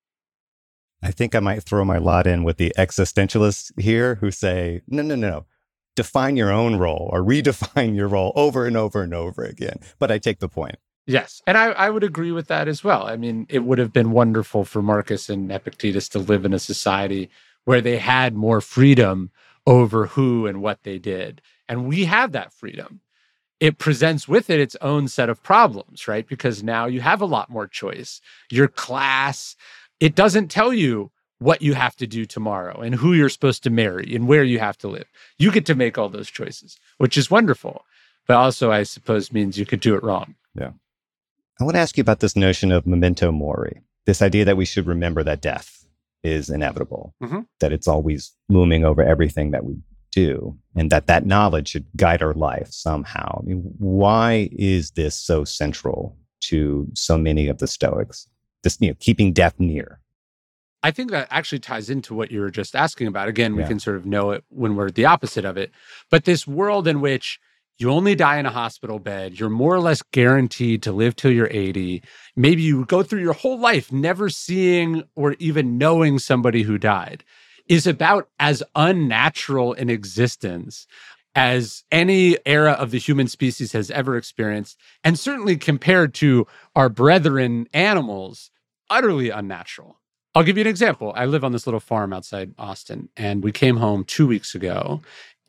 I think I might throw my lot in with the existentialists here who say, no, no, no, define your own role or redefine your role over and over and over again. But I take the point. Yes. And I, I would agree with that as well. I mean, it would have been wonderful for Marcus and Epictetus to live in a society where they had more freedom over who and what they did. And we have that freedom. It presents with it its own set of problems, right? Because now you have a lot more choice. Your class, it doesn't tell you what you have to do tomorrow and who you're supposed to marry and where you have to live. You get to make all those choices, which is wonderful. But also, I suppose, means you could do it wrong. Yeah. I want to ask you about this notion of memento mori, this idea that we should remember that death is inevitable, mm-hmm. that it's always looming over everything that we do, and that that knowledge should guide our life somehow. I mean, why is this so central to so many of the Stoics? This, you know, keeping death near. I think that actually ties into what you were just asking about. Again, we yeah. can sort of know it when we're the opposite of it. But this world in which you only die in a hospital bed, you're more or less guaranteed to live till you're eighty. Maybe you go through your whole life never seeing or even knowing somebody who died, is about as unnatural an existence as any era of the human species has ever experienced. And certainly compared to our brethren animals, utterly unnatural. I'll give you an example. I live on this little farm outside Austin, and we came home two weeks ago,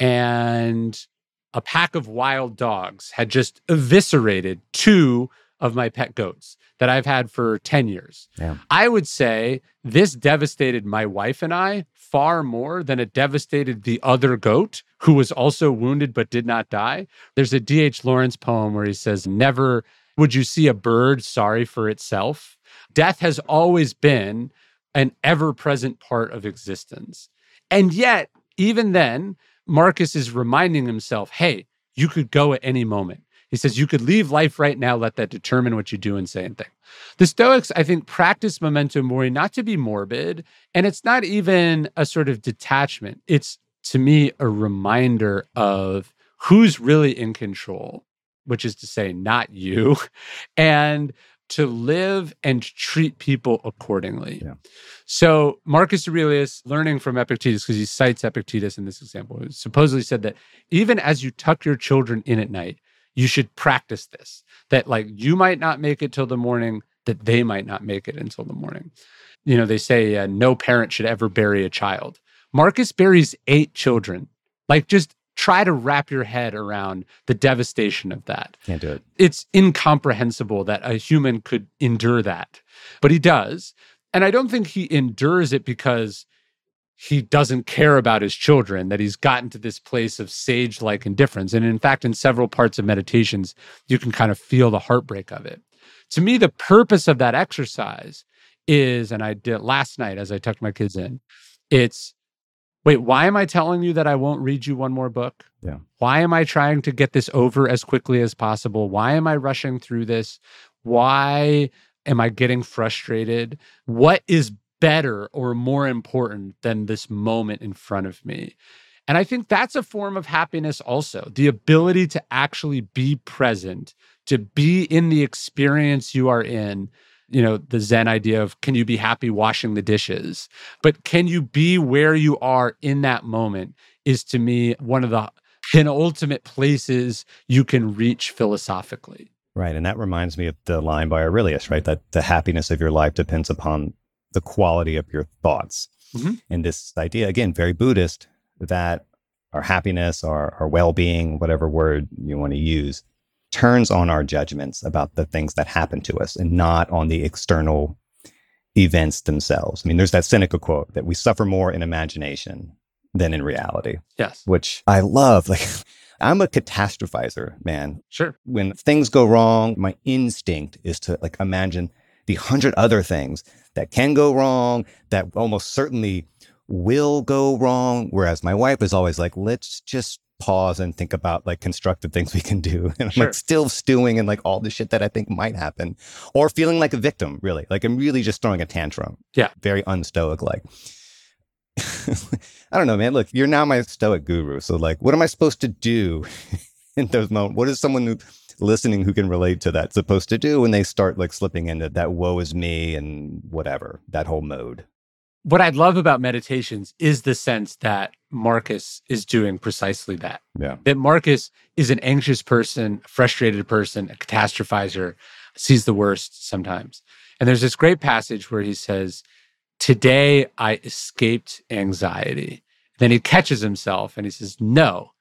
and a pack of wild dogs had just eviscerated two of my pet goats that I've had for ten years. Yeah. I would say this devastated my wife and I far more than it devastated the other goat who was also wounded but did not die. There's a D H Lawrence poem where he says, never would you see a bird sorry for itself. Death has always been an ever-present part of existence. And yet, even then, Marcus is reminding himself, hey, you could go at any moment. He says, you could leave life right now, let that determine what you do and say and think. The Stoics, I think, practice memento mori not to be morbid, and it's not even a sort of detachment. It's, to me, a reminder of who's really in control, which is to say, not you, and to live and treat people accordingly. Yeah. So Marcus Aurelius, learning from Epictetus, because he cites Epictetus in this example, supposedly said that even as you tuck your children in at night, you should practice this, that like you might not make it till the morning, that they might not make it until the morning. You know, they say uh, no parent should ever bury a child. Marcus buries eight children. Like, just try to wrap your head around the devastation of that. Can't do it. It's incomprehensible that a human could endure that, but he does. And I don't think he endures it because he doesn't care about his children, that he's gotten to this place of sage-like indifference. And in fact, in several parts of Meditations, you can kind of feel the heartbreak of it. To me, the purpose of that exercise is, and I did it last night as I tucked my kids in, it's, wait, why am I telling you that I won't read you one more book? Yeah. Why am I trying to get this over as quickly as possible? Why am I rushing through this? Why am I getting frustrated? What is better or more important than this moment in front of me? And I think that's a form of happiness also, the ability to actually be present, to be in the experience you are in. You know, the Zen idea of, can you be happy washing the dishes? But can you be where you are in that moment is, to me, one of the penultimate places you can reach philosophically. Right. And that reminds me of the line by Aurelius, right? That the happiness of your life depends upon the quality of your thoughts. Mm-hmm. And this idea, again, very Buddhist, that our happiness, our, our well-being, whatever word you want to use, turns on our judgments about the things that happen to us and not on the external events themselves. I mean, there's that Seneca quote that we suffer more in imagination than in reality. Yes. Which I love. Like, I'm a catastrophizer, man. Sure. When things go wrong, my instinct is to like imagine the hundred other things that can go wrong, that almost certainly will go wrong. Whereas my wife is always like, let's just pause and think about like constructive things we can do. And I'm Sure. like still stewing in like all the shit that I think might happen, or feeling like a victim, really. Like I'm really just throwing a tantrum. Yeah. Very unstoic like. I don't know, man. Look, you're now my stoic guru. So like, what am I supposed to do in those moments? What is someone who listening who can relate to that supposed to do when they start like slipping into that woe is me and whatever, that whole mode? What I love about Meditations is the sense that Marcus is doing precisely that. Yeah. That Marcus is an anxious person, a frustrated person, a catastrophizer, sees the worst sometimes. And there's this great passage where he says, today I escaped anxiety. Then he catches himself and he says, no,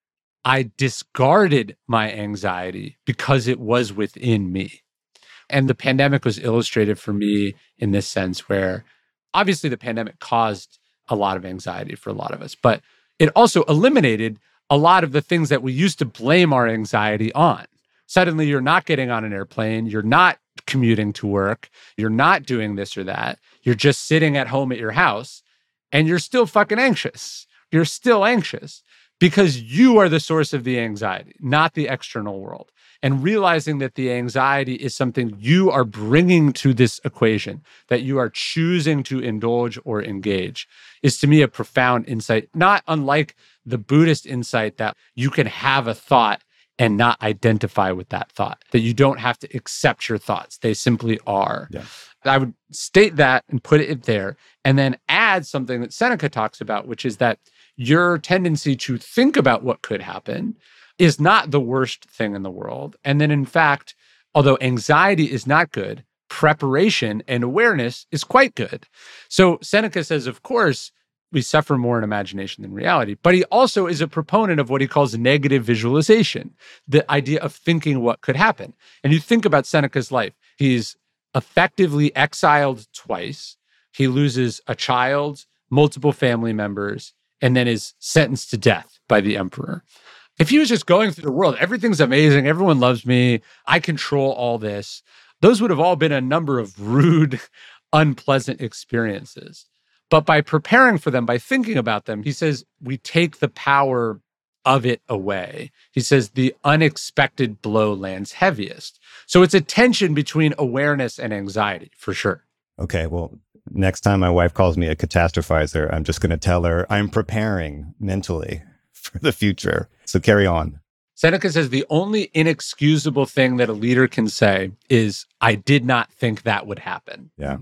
I discarded my anxiety because it was within me. And the pandemic was illustrated for me in this sense where obviously the pandemic caused a lot of anxiety for a lot of us, but it also eliminated a lot of the things that we used to blame our anxiety on. Suddenly you're not getting on an airplane, you're not commuting to work, you're not doing this or that, you're just sitting at home at your house and you're still fucking anxious. You're still anxious because you are the source of the anxiety, not the external world. And realizing that the anxiety is something you are bringing to this equation, that you are choosing to indulge or engage, is to me a profound insight, not unlike the Buddhist insight that you can have a thought and not identify with that thought, that you don't have to accept your thoughts. They simply are. Yeah. I would state that and put it there, and then add something that Seneca talks about, which is that your tendency to think about what could happen is not the worst thing in the world. And then, in fact, although anxiety is not good, preparation and awareness is quite good. So Seneca says, of course, we suffer more in imagination than reality, but he also is a proponent of what he calls negative visualization, the idea of thinking what could happen. And you think about Seneca's life. He's effectively exiled twice. He loses a child, multiple family members, and then is sentenced to death by the emperor. If he was just going through the world, everything's amazing, everyone loves me, I control all this, those would have all been a number of rude, unpleasant experiences. But by preparing for them, by thinking about them, he says, we take the power of it away. He says, the unexpected blow lands heaviest. So it's a tension between awareness and anxiety, for sure. Okay, well, next time my wife calls me a catastrophizer, I'm just going to tell her I'm preparing mentally for the future. So carry on. Seneca says the only inexcusable thing that a leader can say is, I did not think that would happen. Yeah.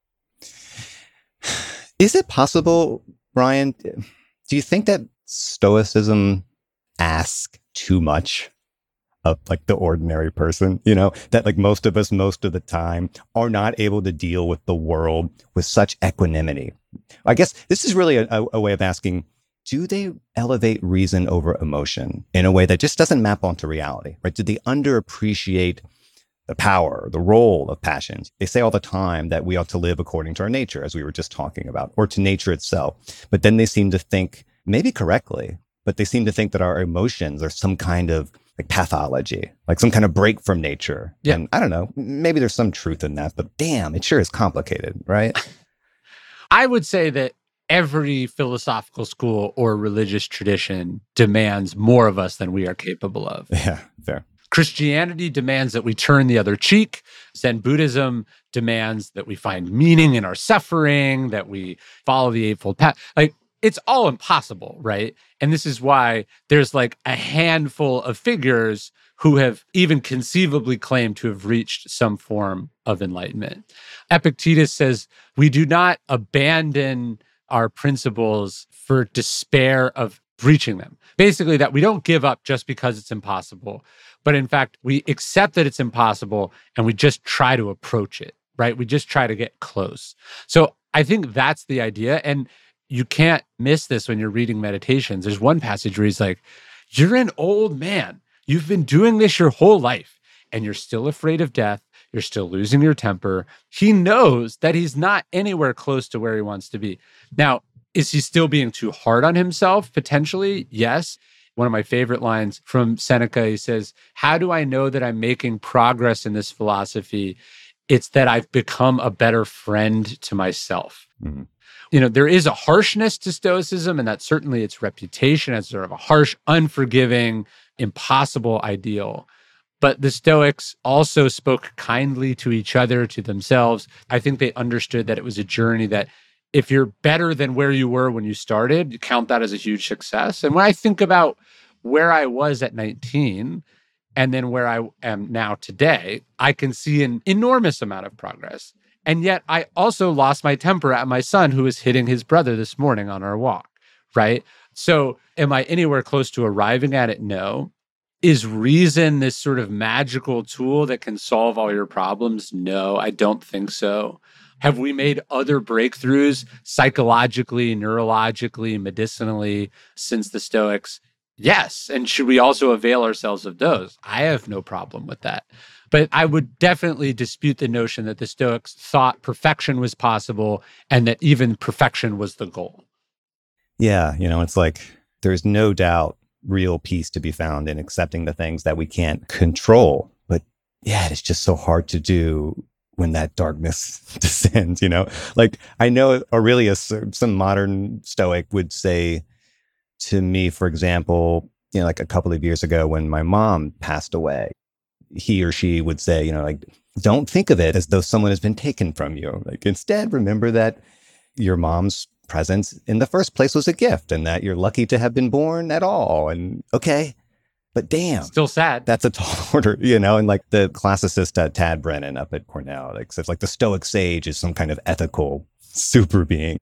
Is it possible, Brian, do you think that Stoicism asks too much of like the ordinary person? You know, that like most of us, most of the time, are not able to deal with the world with such equanimity. I guess this is really a, a way of asking, do they elevate reason over emotion in a way that just doesn't map onto reality, right? Do they underappreciate the power, the role of passions? They say all the time that we ought to live according to our nature, as we were just talking about, or to nature itself. But then they seem to think, maybe correctly, but they seem to think that our emotions are some kind of like pathology, like some kind of break from nature. Yeah. And I don't know, maybe there's some truth in that, but damn, it sure is complicated, right? I would say that every philosophical school or religious tradition demands more of us than we are capable of. Yeah, fair. Christianity demands that we turn the other cheek. Zen Buddhism demands that we find meaning in our suffering, that we follow the Eightfold Path. Like, it's all impossible, right? And this is why there's like a handful of figures who have even conceivably claimed to have reached some form of enlightenment. Epictetus says, we do not abandon our principles for despair of breaching them. Basically, that we don't give up just because it's impossible, but in fact, we accept that it's impossible and we just try to approach it, right? We just try to get close. So I think that's the idea. And you can't miss this when you're reading Meditations. There's one passage where he's like, you're an old man. You've been doing this your whole life and you're still afraid of death. You're still losing your temper. He knows that he's not anywhere close to where he wants to be. Now, is he still being too hard on himself? Potentially, yes. One of my favorite lines from Seneca, he says, how do I know that I'm making progress in this philosophy? It's that I've become a better friend to myself. Mm-hmm. You know, there is a harshness to Stoicism, and that's certainly its reputation as sort of a harsh, unforgiving, impossible ideal. But the Stoics also spoke kindly to each other, to themselves. I think they understood that it was a journey that if you're better than where you were when you started, you count that as a huge success. And when I think about where I was at nineteen and then where I am now today, I can see an enormous amount of progress. And yet I also lost my temper at my son who was hitting his brother this morning on our walk, right? So am I anywhere close to arriving at it? No. Is reason this sort of magical tool that can solve all your problems? No, I don't think so. Have we made other breakthroughs psychologically, neurologically, medicinally since the Stoics? Yes. And should we also avail ourselves of those? I have no problem with that. But I would definitely dispute the notion that the Stoics thought perfection was possible and that even perfection was the goal. Yeah, you know, it's like there's no doubt real peace to be found in accepting the things that we can't control. But yeah, it's just so hard to do when that darkness descends, you know? Like, I know Aurelius, some modern Stoic, would say to me, for example, you know, like a couple of years ago when my mom passed away, he or she would say, you know, like, don't think of it as though someone has been taken from you. Like, instead, remember that your mom's presence in the first place was a gift and that you're lucky to have been born at all. And okay, but damn. Still sad. That's a tall order, you know? And like the classicist uh, Tad Brennan up at Cornell, like says like the Stoic sage is some kind of ethical super being.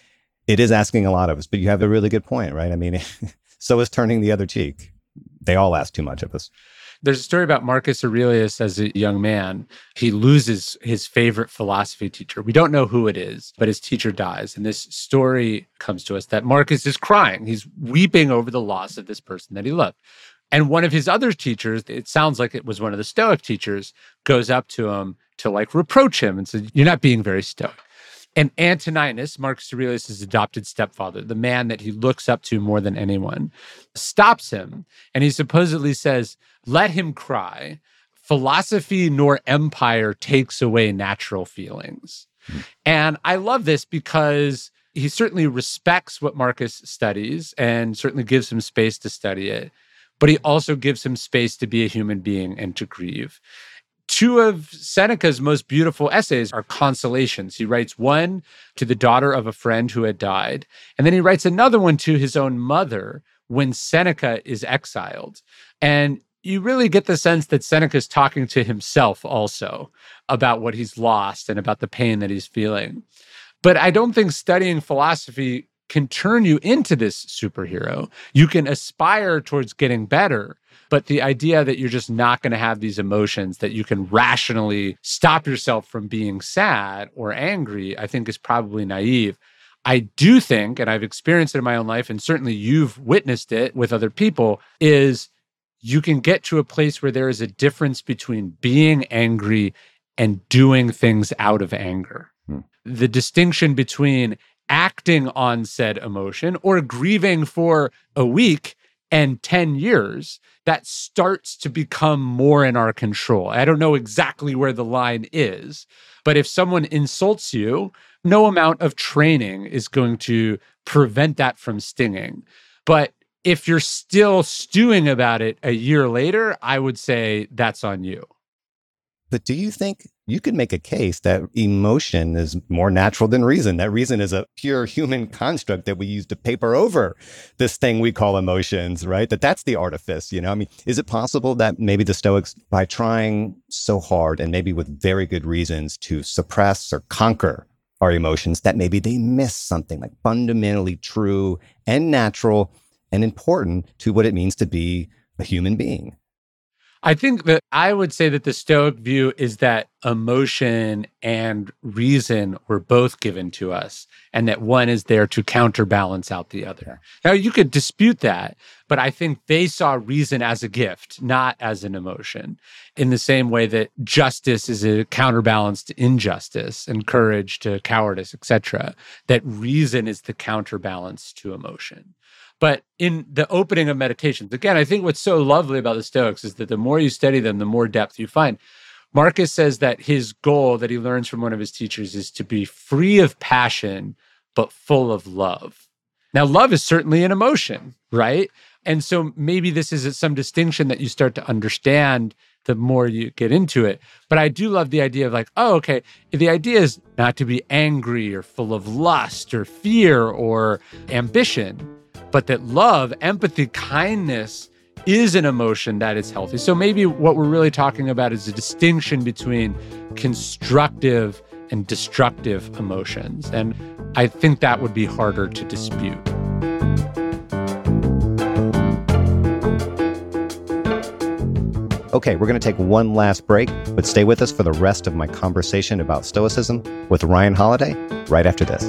It is asking a lot of us, but you have a really good point, right? I mean, so is turning the other cheek. They all ask too much of us. There's a story about Marcus Aurelius as a young man. He loses his favorite philosophy teacher. We don't know who it is, but his teacher dies. And this story comes to us that Marcus is crying. He's weeping over the loss of this person that he loved. And one of his other teachers, it sounds like it was one of the Stoic teachers, goes up to him to like reproach him and says, you're not being very Stoic. And Antoninus, Marcus Aurelius' adopted stepfather, the man that he looks up to more than anyone, stops him. And he supposedly says, let him cry. Philosophy nor empire takes away natural feelings. Mm. And I love this because he certainly respects what Marcus studies and certainly gives him space to study it. But he also gives him space to be a human being and to grieve. Two of Seneca's most beautiful essays are consolations. He writes one to the daughter of a friend who had died, and then he writes another one to his own mother, when Seneca is exiled. And you really get the sense that Seneca's talking to himself also about what he's lost and about the pain that he's feeling. But I don't think studying philosophy can turn you into this superhero. You can aspire towards getting better, but the idea that you're just not going to have these emotions, that you can rationally stop yourself from being sad or angry, I think is probably naive. I do think, and I've experienced it in my own life, and certainly you've witnessed it with other people, is you can get to a place where there is a difference between being angry and doing things out of anger. Hmm. The distinction between acting on said emotion or grieving for a week and ten years, that starts to become more in our control. I don't know exactly where the line is, but if someone insults you, no amount of training is going to prevent that from stinging. But if you're still stewing about it a year later, I would say that's on you. But do you think you could make a case that emotion is more natural than reason? That reason is a pure human construct that we use to paper over this thing we call emotions, right? That that's the artifice, you know? I mean, is it possible that maybe the Stoics, by trying so hard and maybe with very good reasons to suppress or conquer our emotions, that maybe they miss something like fundamentally true and natural and important to what it means to be a human being? I think that I would say that the Stoic view is that emotion and reason were both given to us, and that one is there to counterbalance out the other. Now, you could dispute that, but I think they saw reason as a gift, not as an emotion, in the same way that justice is a counterbalance to injustice and courage to cowardice, et cetera, that reason is the counterbalance to emotion. But in the opening of Meditations, again, I think what's so lovely about the Stoics is that the more you study them, the more depth you find. Marcus says that his goal that he learns from one of his teachers is to be free of passion, but full of love. Now, love is certainly an emotion, right? And so maybe this is some distinction that you start to understand the more you get into it. But I do love the idea of like, oh, okay, the idea is not to be angry or full of lust or fear or ambition, but that love, empathy, kindness is an emotion that is healthy. So maybe what we're really talking about is a distinction between constructive and destructive emotions. And I think that would be harder to dispute. Okay, we're going to take one last break, but stay with us for the rest of my conversation about Stoicism with Ryan Holiday right after this.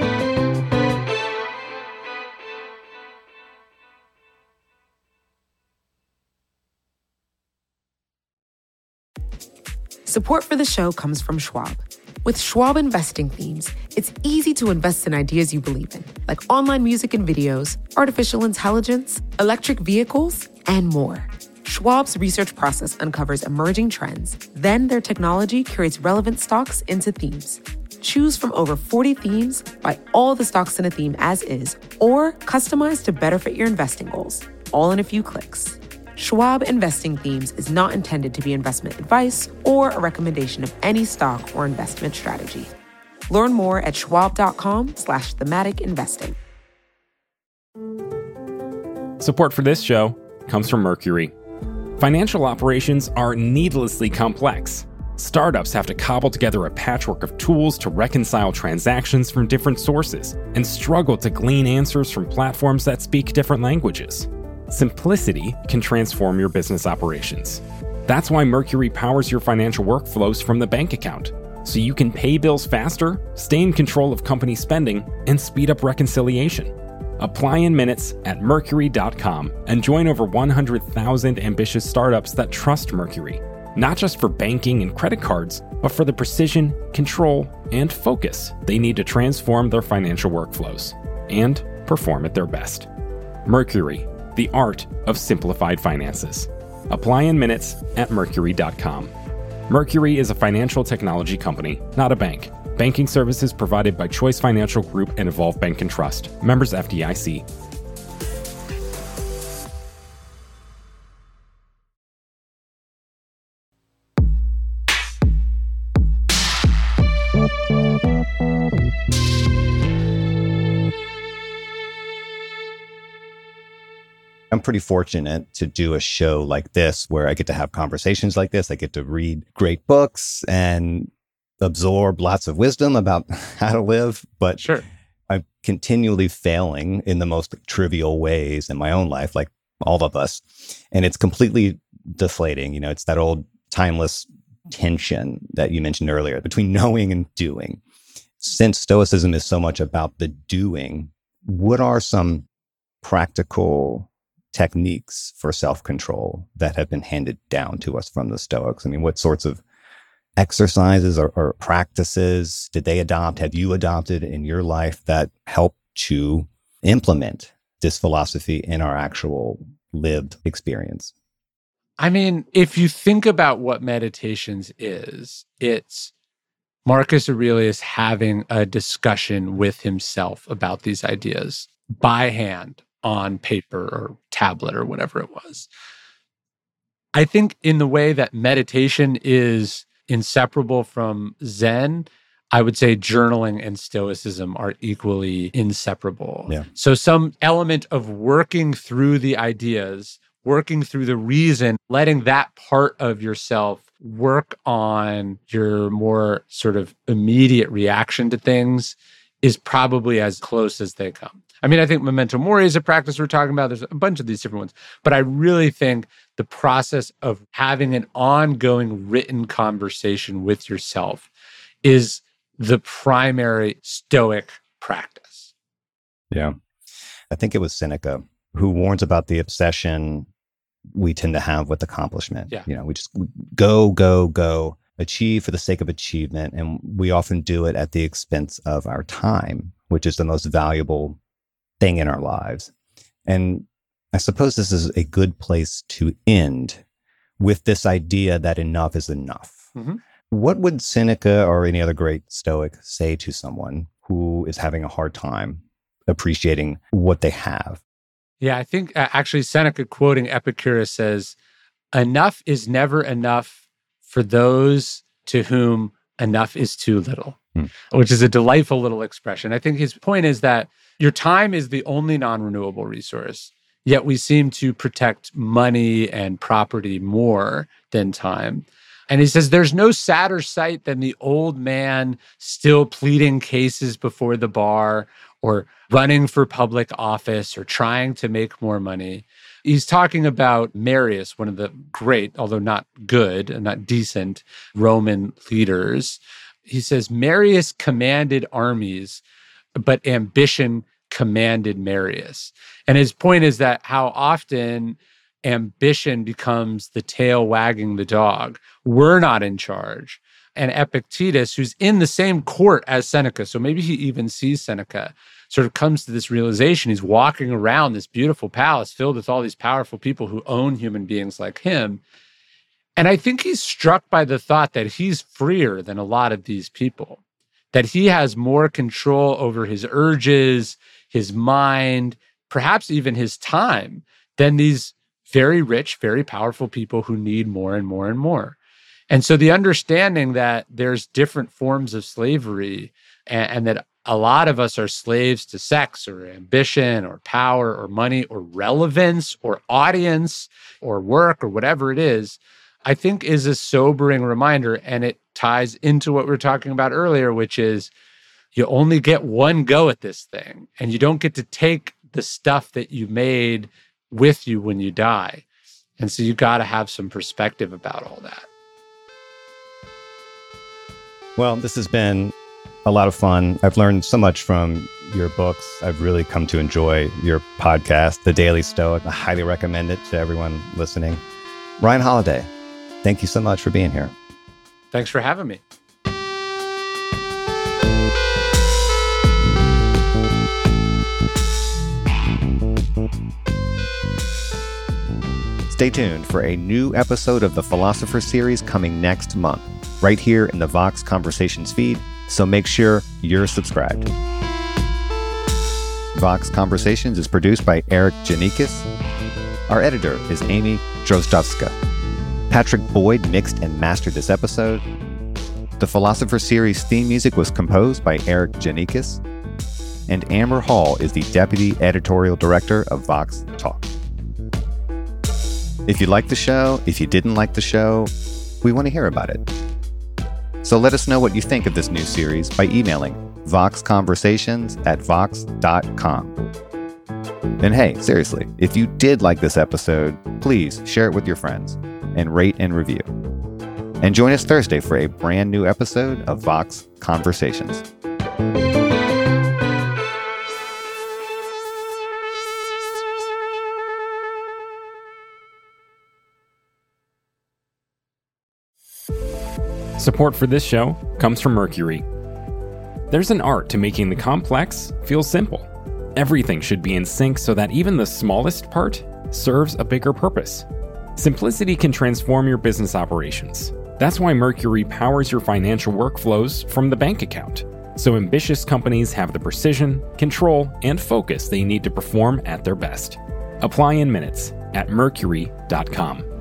Support for the show comes from Schwab. With Schwab Investing Themes, it's easy to invest in ideas you believe in, like online music and videos, artificial intelligence, electric vehicles, and more. Schwab's research process uncovers emerging trends. Then their technology curates relevant stocks into themes. Choose from over forty themes, buy all the stocks in a theme as is, or customize to better fit your investing goals, all in a few clicks. Schwab Investing Themes is not intended to be investment advice or a recommendation of any stock or investment strategy. Learn more at schwab.com slash thematic investing. Support for this show comes from Mercury. Financial operations are needlessly complex. Startups have to cobble together a patchwork of tools to reconcile transactions from different sources and struggle to glean answers from platforms that speak different languages. Simplicity can transform your business operations. That's why Mercury powers your financial workflows from the bank account, so you can pay bills faster, stay in control of company spending, and speed up reconciliation. Apply in minutes at mercury dot com and join over one hundred thousand ambitious startups that trust Mercury, not just for banking and credit cards, but for the precision, control, and focus they need to transform their financial workflows and perform at their best. Mercury, the art of simplified finances. Apply in minutes at mercury dot com. Mercury is a financial technology company, not a bank. Banking services provided by Choice Financial Group and Evolve Bank and Trust. Members F D I C. pretty fortunate to do a show like this where I get to have conversations like this. I get to read great books and absorb lots of wisdom about how to live. But Sure. I'm continually failing in the most trivial ways in my own life, like all of us. And it's completely deflating. You know, it's that old timeless tension that you mentioned earlier between knowing and doing. Since Stoicism is so much about the doing, what are some practical techniques for self-control that have been handed down to us from the Stoics? I mean, what sorts of exercises or, or practices did they adopt? Have you adopted in your life that help to implement this philosophy in our actual lived experience? I mean, if you think about what meditations is, it's Marcus Aurelius having a discussion with himself about these ideas by hand on paper or tablet or whatever it was. I think in the way that meditation is inseparable from Zen, I would say journaling and Stoicism are equally inseparable. Yeah. So some element of working through the ideas, working through the reason, letting that part of yourself work on your more sort of immediate reaction to things is probably as close as they come. I mean, I think Memento Mori is a practice we're talking about. There's a bunch of these different ones. But I really think the process of having an ongoing written conversation with yourself is the primary Stoic practice. Yeah. I think it was Seneca who warns about the obsession we tend to have with accomplishment. Yeah. You know, we just go, go, go, achieve for the sake of achievement. And we often do it at the expense of our time, which is the most valuable thing in our lives. And I suppose this is a good place to end with this idea that enough is enough. Mm-hmm. What would Seneca or any other great Stoic say to someone who is having a hard time appreciating what they have? Yeah, I think uh, actually Seneca, quoting Epicurus, says, enough is never enough for those to whom enough is too little, hmm. which is a delightful little expression. I think his point is that your time is the only non-renewable resource, yet we seem to protect money and property more than time. And he says there's no sadder sight than the old man still pleading cases before the bar or running for public office or trying to make more money. He's talking about Marius, one of the great, although not good and not decent, Roman leaders. He says, Marius commanded armies, but ambition commanded Marius. And his point is that how often ambition becomes the tail wagging the dog. We're not in charge. And Epictetus, who's in the same court as Seneca, so maybe he even sees Seneca, sort of comes to this realization. He's walking around this beautiful palace filled with all these powerful people who own human beings like him. And I think he's struck by the thought that he's freer than a lot of these people, that he has more control over his urges, his mind, perhaps even his time than these very rich, very powerful people who need more and more and more. And so the understanding that there's different forms of slavery and, and that a lot of us are slaves to sex or ambition or power or money or relevance or audience or work or whatever it is, I think is a sobering reminder. And it ties into what we were talking about earlier, which is you only get one go at this thing and you don't get to take the stuff that you made with you when you die. And so you got to have some perspective about all that. Well, this has been a lot of fun. I've learned so much from your books. I've really come to enjoy your podcast, The Daily Stoic. I highly recommend it to everyone listening. Ryan Holiday, thank you so much for being here. Thanks for having me. Stay tuned for a new episode of the Philosopher Series coming next month, right here in the Vox Conversations feed, so make sure you're subscribed. Vox Conversations is produced by Eric Janikis. Our editor is Amy Drozdowska. Patrick Boyd mixed and mastered this episode. The Philosopher Series theme music was composed by Eric Janikis. And Amber Hall is the Deputy Editorial Director of Vox Talk. If you liked the show, if you didn't like the show, we want to hear about it. So let us know what you think of this new series by emailing voxconversations at vox dot com. And hey, seriously, if you did like this episode, please share it with your friends and rate and review. And join us Thursday for a brand new episode of Vox Conversations. Support for this show comes from Mercury. There's an art to making the complex feel simple. Everything should be in sync so that even the smallest part serves a bigger purpose. Simplicity can transform your business operations. That's why Mercury powers your financial workflows from the bank account, so ambitious companies have the precision, control, and focus they need to perform at their best. Apply in minutes at mercury dot com.